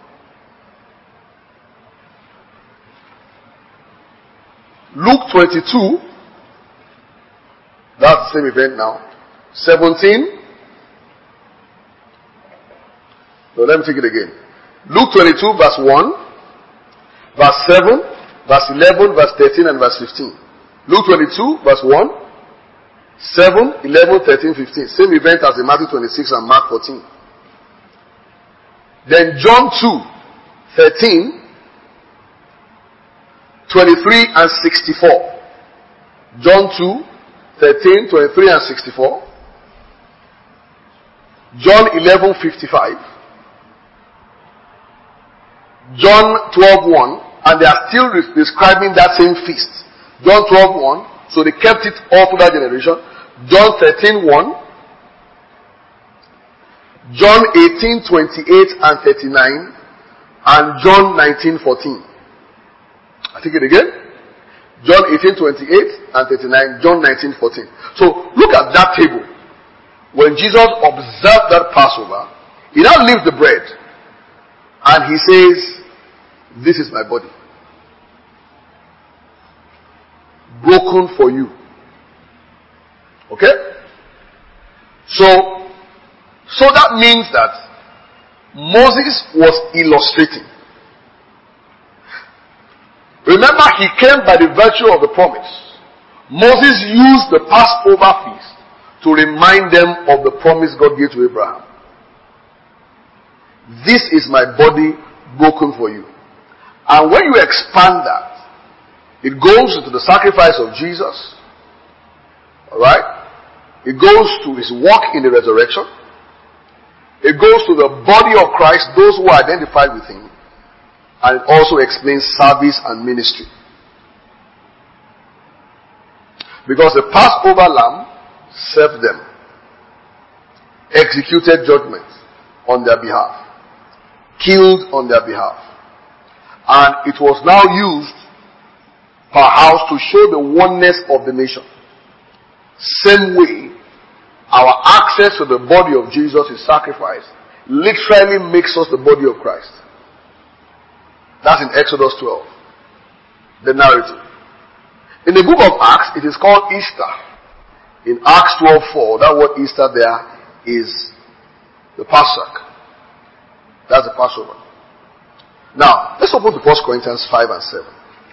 Luke twenty-two. That's the same event now. seventeen. So let me take it again. Luke twenty-two verse one, verse seven, verse eleven, verse thirteen, and verse fifteen. Luke twenty-two verse one, seven, eleven, thirteen, fifteen. Same event as in Matthew twenty-six and Mark fourteen. Then John two, thirteen, twenty-three, and sixty-four. John two, thirteen, twenty-three, and sixty-four. John eleven, fifty-five. John twelve one, and they are still re- describing that same feast. John twelve one, so they kept it all through that generation. John thirteen one, John eighteen twenty-eight and thirty-nine, and John nineteen fourteen. I take it again. John eighteen twenty-eight and thirty-nine, John nineteen fourteen. So look at that table. When Jesus observed that Passover, he now leaves the bread and he says, "This is my body, broken for you." Okay? So, so that means that Moses was illustrating. Remember, he came by the virtue of the promise. Moses used the Passover feast to remind them of the promise God gave to Abraham. This is my body broken for you. And when you expand that, it goes into the sacrifice of Jesus. Alright? It goes to his work in the resurrection. It goes to the body of Christ, those who are identified with him. And it also explains service and ministry. Because the Passover lamb served them, executed judgment on their behalf, killed on their behalf. And it was now used per house to show the oneness of the nation. Same way, our access to the body of Jesus, his sacrifice, literally makes us the body of Christ. That's in Exodus twelve. The narrative. In the book of Acts, it is called Easter. In Acts twelve four, that word Easter there is the Passover. That's the Passover. Now, let's open to First Corinthians five and seven.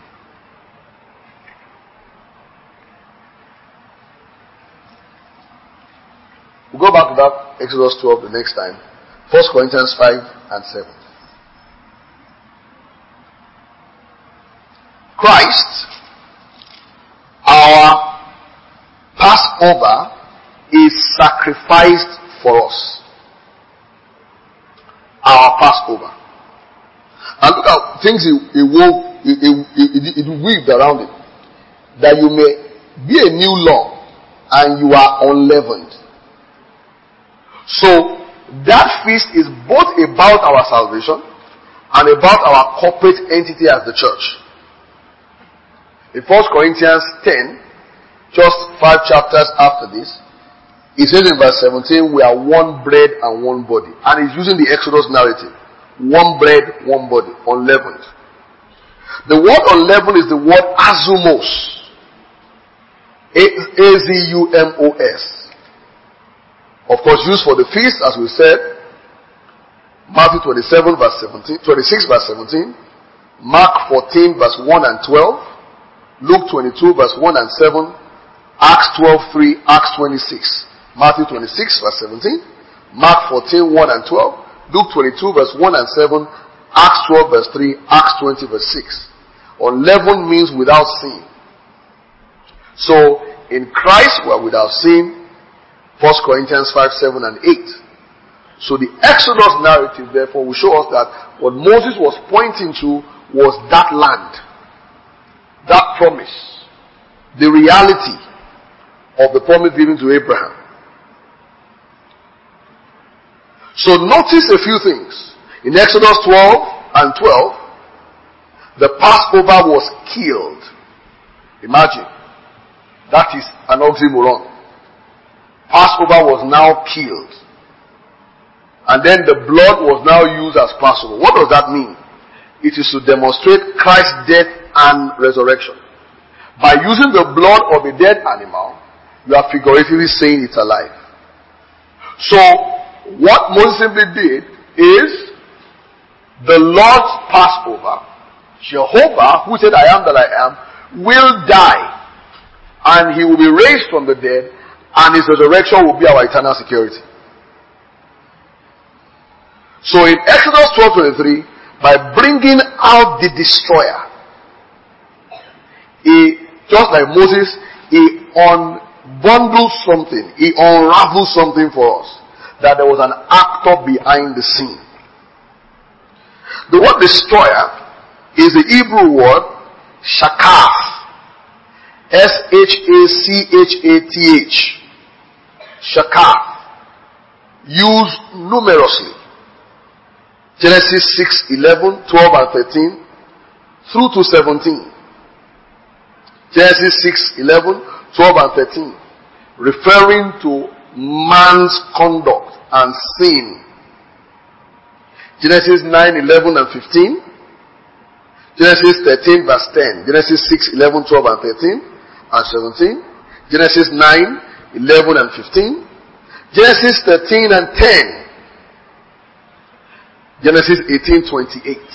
We'll go back to that Exodus twelve the next time. First Corinthians five and seven. Christ, our Passover, is sacrificed for us. Our Passover. And look at things it, it, wove, it, it, it, it weaved around it. That you may be a new law and you are unleavened. So, that feast is both about our salvation and about our corporate entity as the church. In First Corinthians ten, just five chapters after this, it says in verse seventeen, we are one bread and one body. And he's using the Exodus narrative. One bread, one body, unleavened. The word unleavened is the word azumos. A Z U M O S. Of course, used for the feast, as we said. Matthew twenty-seven, verse seventeen, twenty-six, verse seventeen. Mark fourteen, verse one and twelve. Luke twenty-two, verse one and seven. Acts twelve, three. Acts twenty-six. Matthew twenty-six, verse seventeen. Mark fourteen, one and twelve. Luke twenty-two, verse one and seven. Acts twelve, verse three. Acts twenty, verse six. Unleavened means without sin. So, in Christ we are without sin. First Corinthians five, seven and eight. So the Exodus narrative therefore will show us that what Moses was pointing to was that land. That promise. The reality of the promise given to Abraham. So notice a few things. In Exodus twelve and twelve, the Passover was killed. Imagine. That is an oxymoron. Passover was now killed. And then the blood was now used as Passover. What does that mean? It is to demonstrate Christ's death and resurrection. By using the blood of a dead animal, you are figuratively saying it's alive. So, what Moses simply did is, the Lord's Passover, Jehovah, who said, I am that I am, will die. And he will be raised from the dead, and his resurrection will be our eternal security. So in Exodus twelve twenty-three, by bringing out the destroyer, he, just like Moses, he unbundled something, he unraveled something for us, that there was an actor behind the scene. The word destroyer is the Hebrew word shakaf. S H A C H A T H. Shakaf. Used numerously. Genesis six, eleven, twelve and thirteen through to seventeen. Genesis six, eleven, twelve and thirteen. Referring to man's conduct and sin. Genesis nine, eleven and fifteen. Genesis thirteen verse ten. Genesis six, eleven, twelve and thirteen and seventeen. Genesis nine, eleven and fifteen. Genesis thirteen and ten. Genesis eighteen, twenty-eight.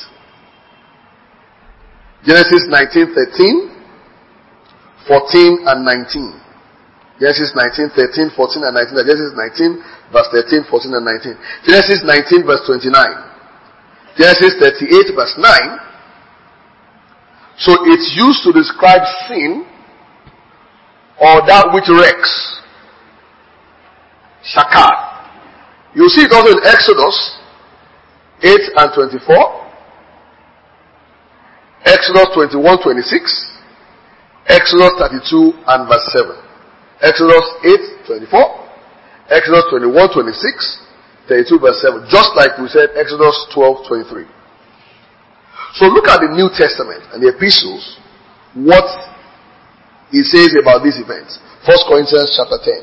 Genesis nineteen, thirteen, fourteen and nineteen. Genesis nineteen, thirteen, fourteen and nineteen. Genesis nineteen verse thirteen, fourteen and nineteen. Genesis nineteen verse twenty-nine. Genesis thirty-eight verse nine. So it's used to describe sin or that which wrecks. Shakar. You see it also in Exodus eight and twenty-four. Exodus twenty-one, twenty-six, Exodus thirty-two and verse seven, Exodus eight, twenty-four, Exodus twenty-one, twenty-six, thirty-two verse seven, just like we said Exodus twelve, twenty-three. So look at the New Testament and the epistles, what it says about these events. First Corinthians chapter ten.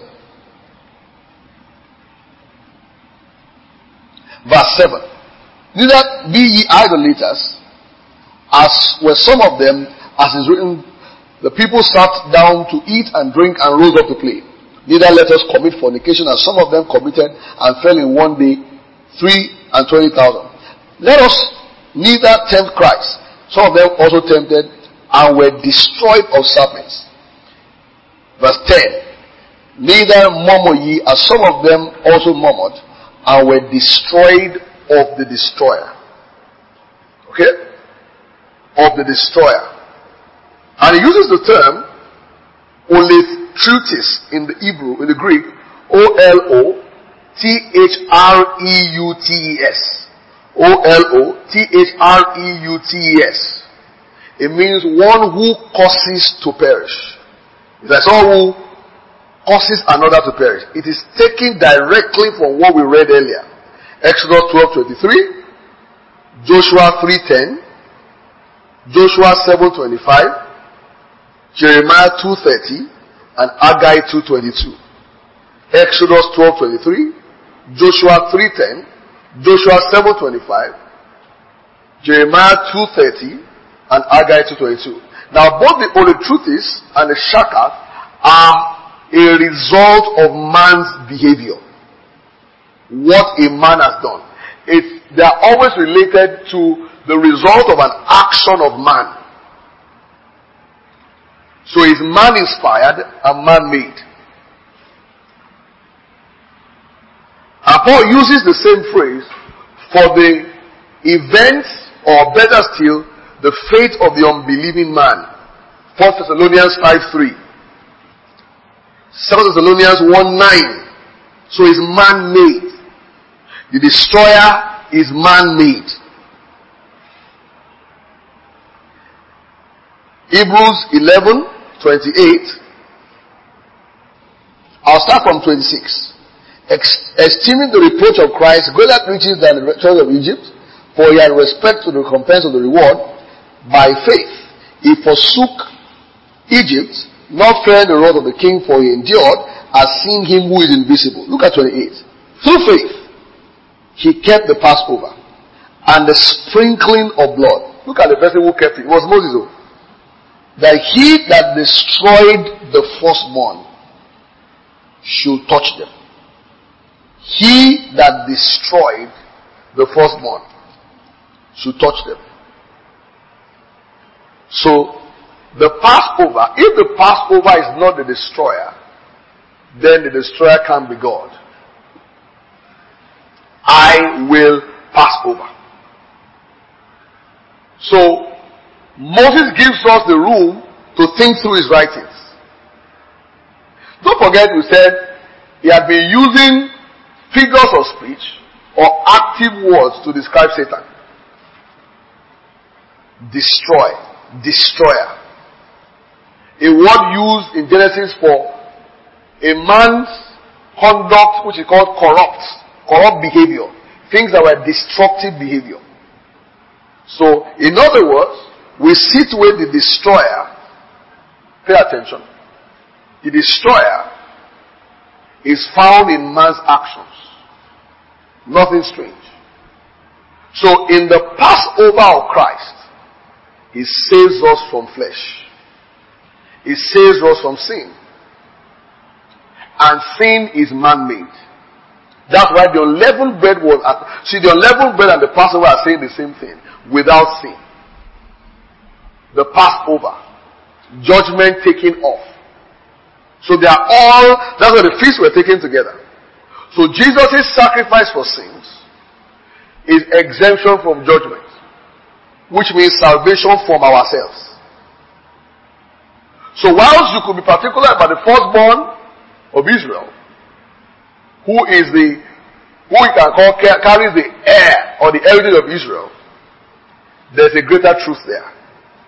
Verse seven. Neither be ye idolaters, as were some of them, as is written, the people sat down to eat and drink and rose up to play. Neither let us commit fornication, as some of them committed and fell in one day three and twenty thousand. Let us neither tempt Christ. Some of them also tempted and were destroyed of serpents. Verse ten. Neither murmur ye, as some of them also murmured and were destroyed of the destroyer. Okay? Of the destroyer. And he uses the term olethrutis in the Hebrew, in the Greek, O L O T H R E U T E S. O L O T H R E U T E S. It means one who causes to perish. That's all who causes another to perish. It is taken directly from what we read earlier. Exodus twelve, twenty-three, Joshua three, ten, Joshua seven, twenty-five, Jeremiah two, thirty, and Haggai two, twenty-two. Exodus twelve, twenty-three, Joshua three, ten, Joshua seven, twenty-five, Jeremiah two, thirty, and Haggai two, twenty-two. Now both the olethrutis and the shakat are a result of man's behavior. What a man has done. It, they are always related to the result of an action of man. So it's man inspired and man made. And Paul uses the same phrase for the events, or better still, the fate of the unbelieving man. First Thessalonians five, three. Second Thessalonians one, nine. So it's man made. The destroyer is man made. Hebrews eleven, twenty-eight. I'll start from twenty-six. Ex- esteeming the reproach of Christ greater riches than the treasure of Egypt, for he had respect to the recompense of the reward. By faith he forsook Egypt, not fearing the wrath of the king, for he endured as seeing him who is invisible. Look at twenty-eight. Through faith he kept the Passover and the sprinkling of blood. Look at the person who kept it. It was Moses. Oh. That he that destroyed the firstborn should touch them. He that destroyed the firstborn should touch them. So, the Passover, if the Passover is not the destroyer, then the destroyer can't be God. I will pass over. So, Moses gives us the room to think through his writings. Don't forget we said he had been using figures of speech or active words to describe Satan. Destroy, destroyer. A word used in Genesis for a man's conduct which is called corrupt, corrupt behavior. Things that were destructive behavior. So, in other words, we situate the destroyer. Pay attention. The destroyer is found in man's actions. Nothing strange. So, in the Passover of Christ, he saves us from flesh. He saves us from sin. And sin is man-made. That's why the unleavened bread was... See, the unleavened bread and the Passover are saying the same thing. Without sin. The Passover. Judgment taken off. So they are all... That's why the feasts were taken together. So Jesus' sacrifice for sins is exemption from judgment. Which means salvation from ourselves. So whilst you could be particular about the firstborn of Israel, who is the, who we can call, carries the heir or the heritage of Israel, there's a greater truth there.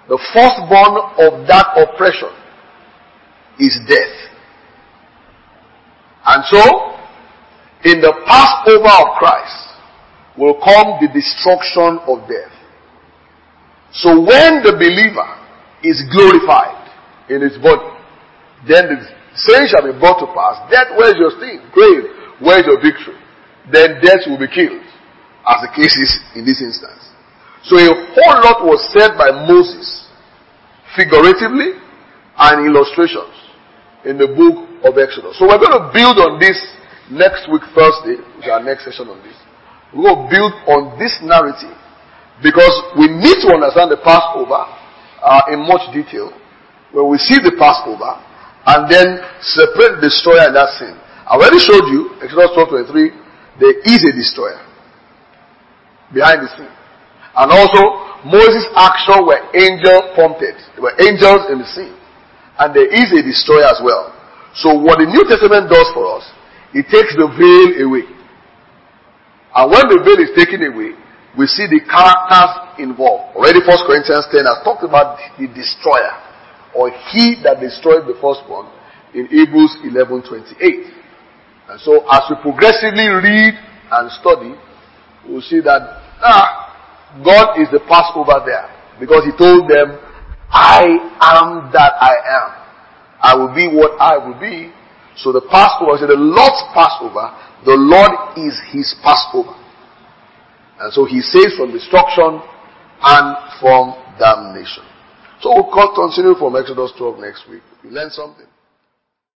The firstborn of that oppression is death. And so, in the Passover of Christ will come the destruction of death. So when the believer is glorified in his body, then the saying shall be brought to pass, death, where is your sting? Grave, where is your victory? Then death will be killed, as the case is in this instance. So a whole lot was said by Moses, figuratively and illustrations, in the book of Exodus. So we're going to build on this next week, Thursday, which is our next session on this. We're going to build on this narrative, because we need to understand the Passover uh, in much detail, when we see the Passover, and then separate the destroyer and that sin. I already showed you, Exodus twelve twenty-three, there is a destroyer behind the scene. And also, Moses' actions were angel prompted. There were angels in the scene. And there is a destroyer as well. So what the New Testament does for us, it takes the veil away. And when the veil is taken away, we see the characters involved. Already First Corinthians ten has talked about the destroyer, or he that destroyed the firstborn, in Hebrews eleven twenty-eight. And so as we progressively read and study, we'll see that ah, God is the Passover there. Because he told them, I am that I am. I will be what I will be. So the Passover, so the Lord's Passover, the Lord is his Passover. And so he saves from destruction and from damnation. So we'll continue from Exodus twelve next week. We learn something.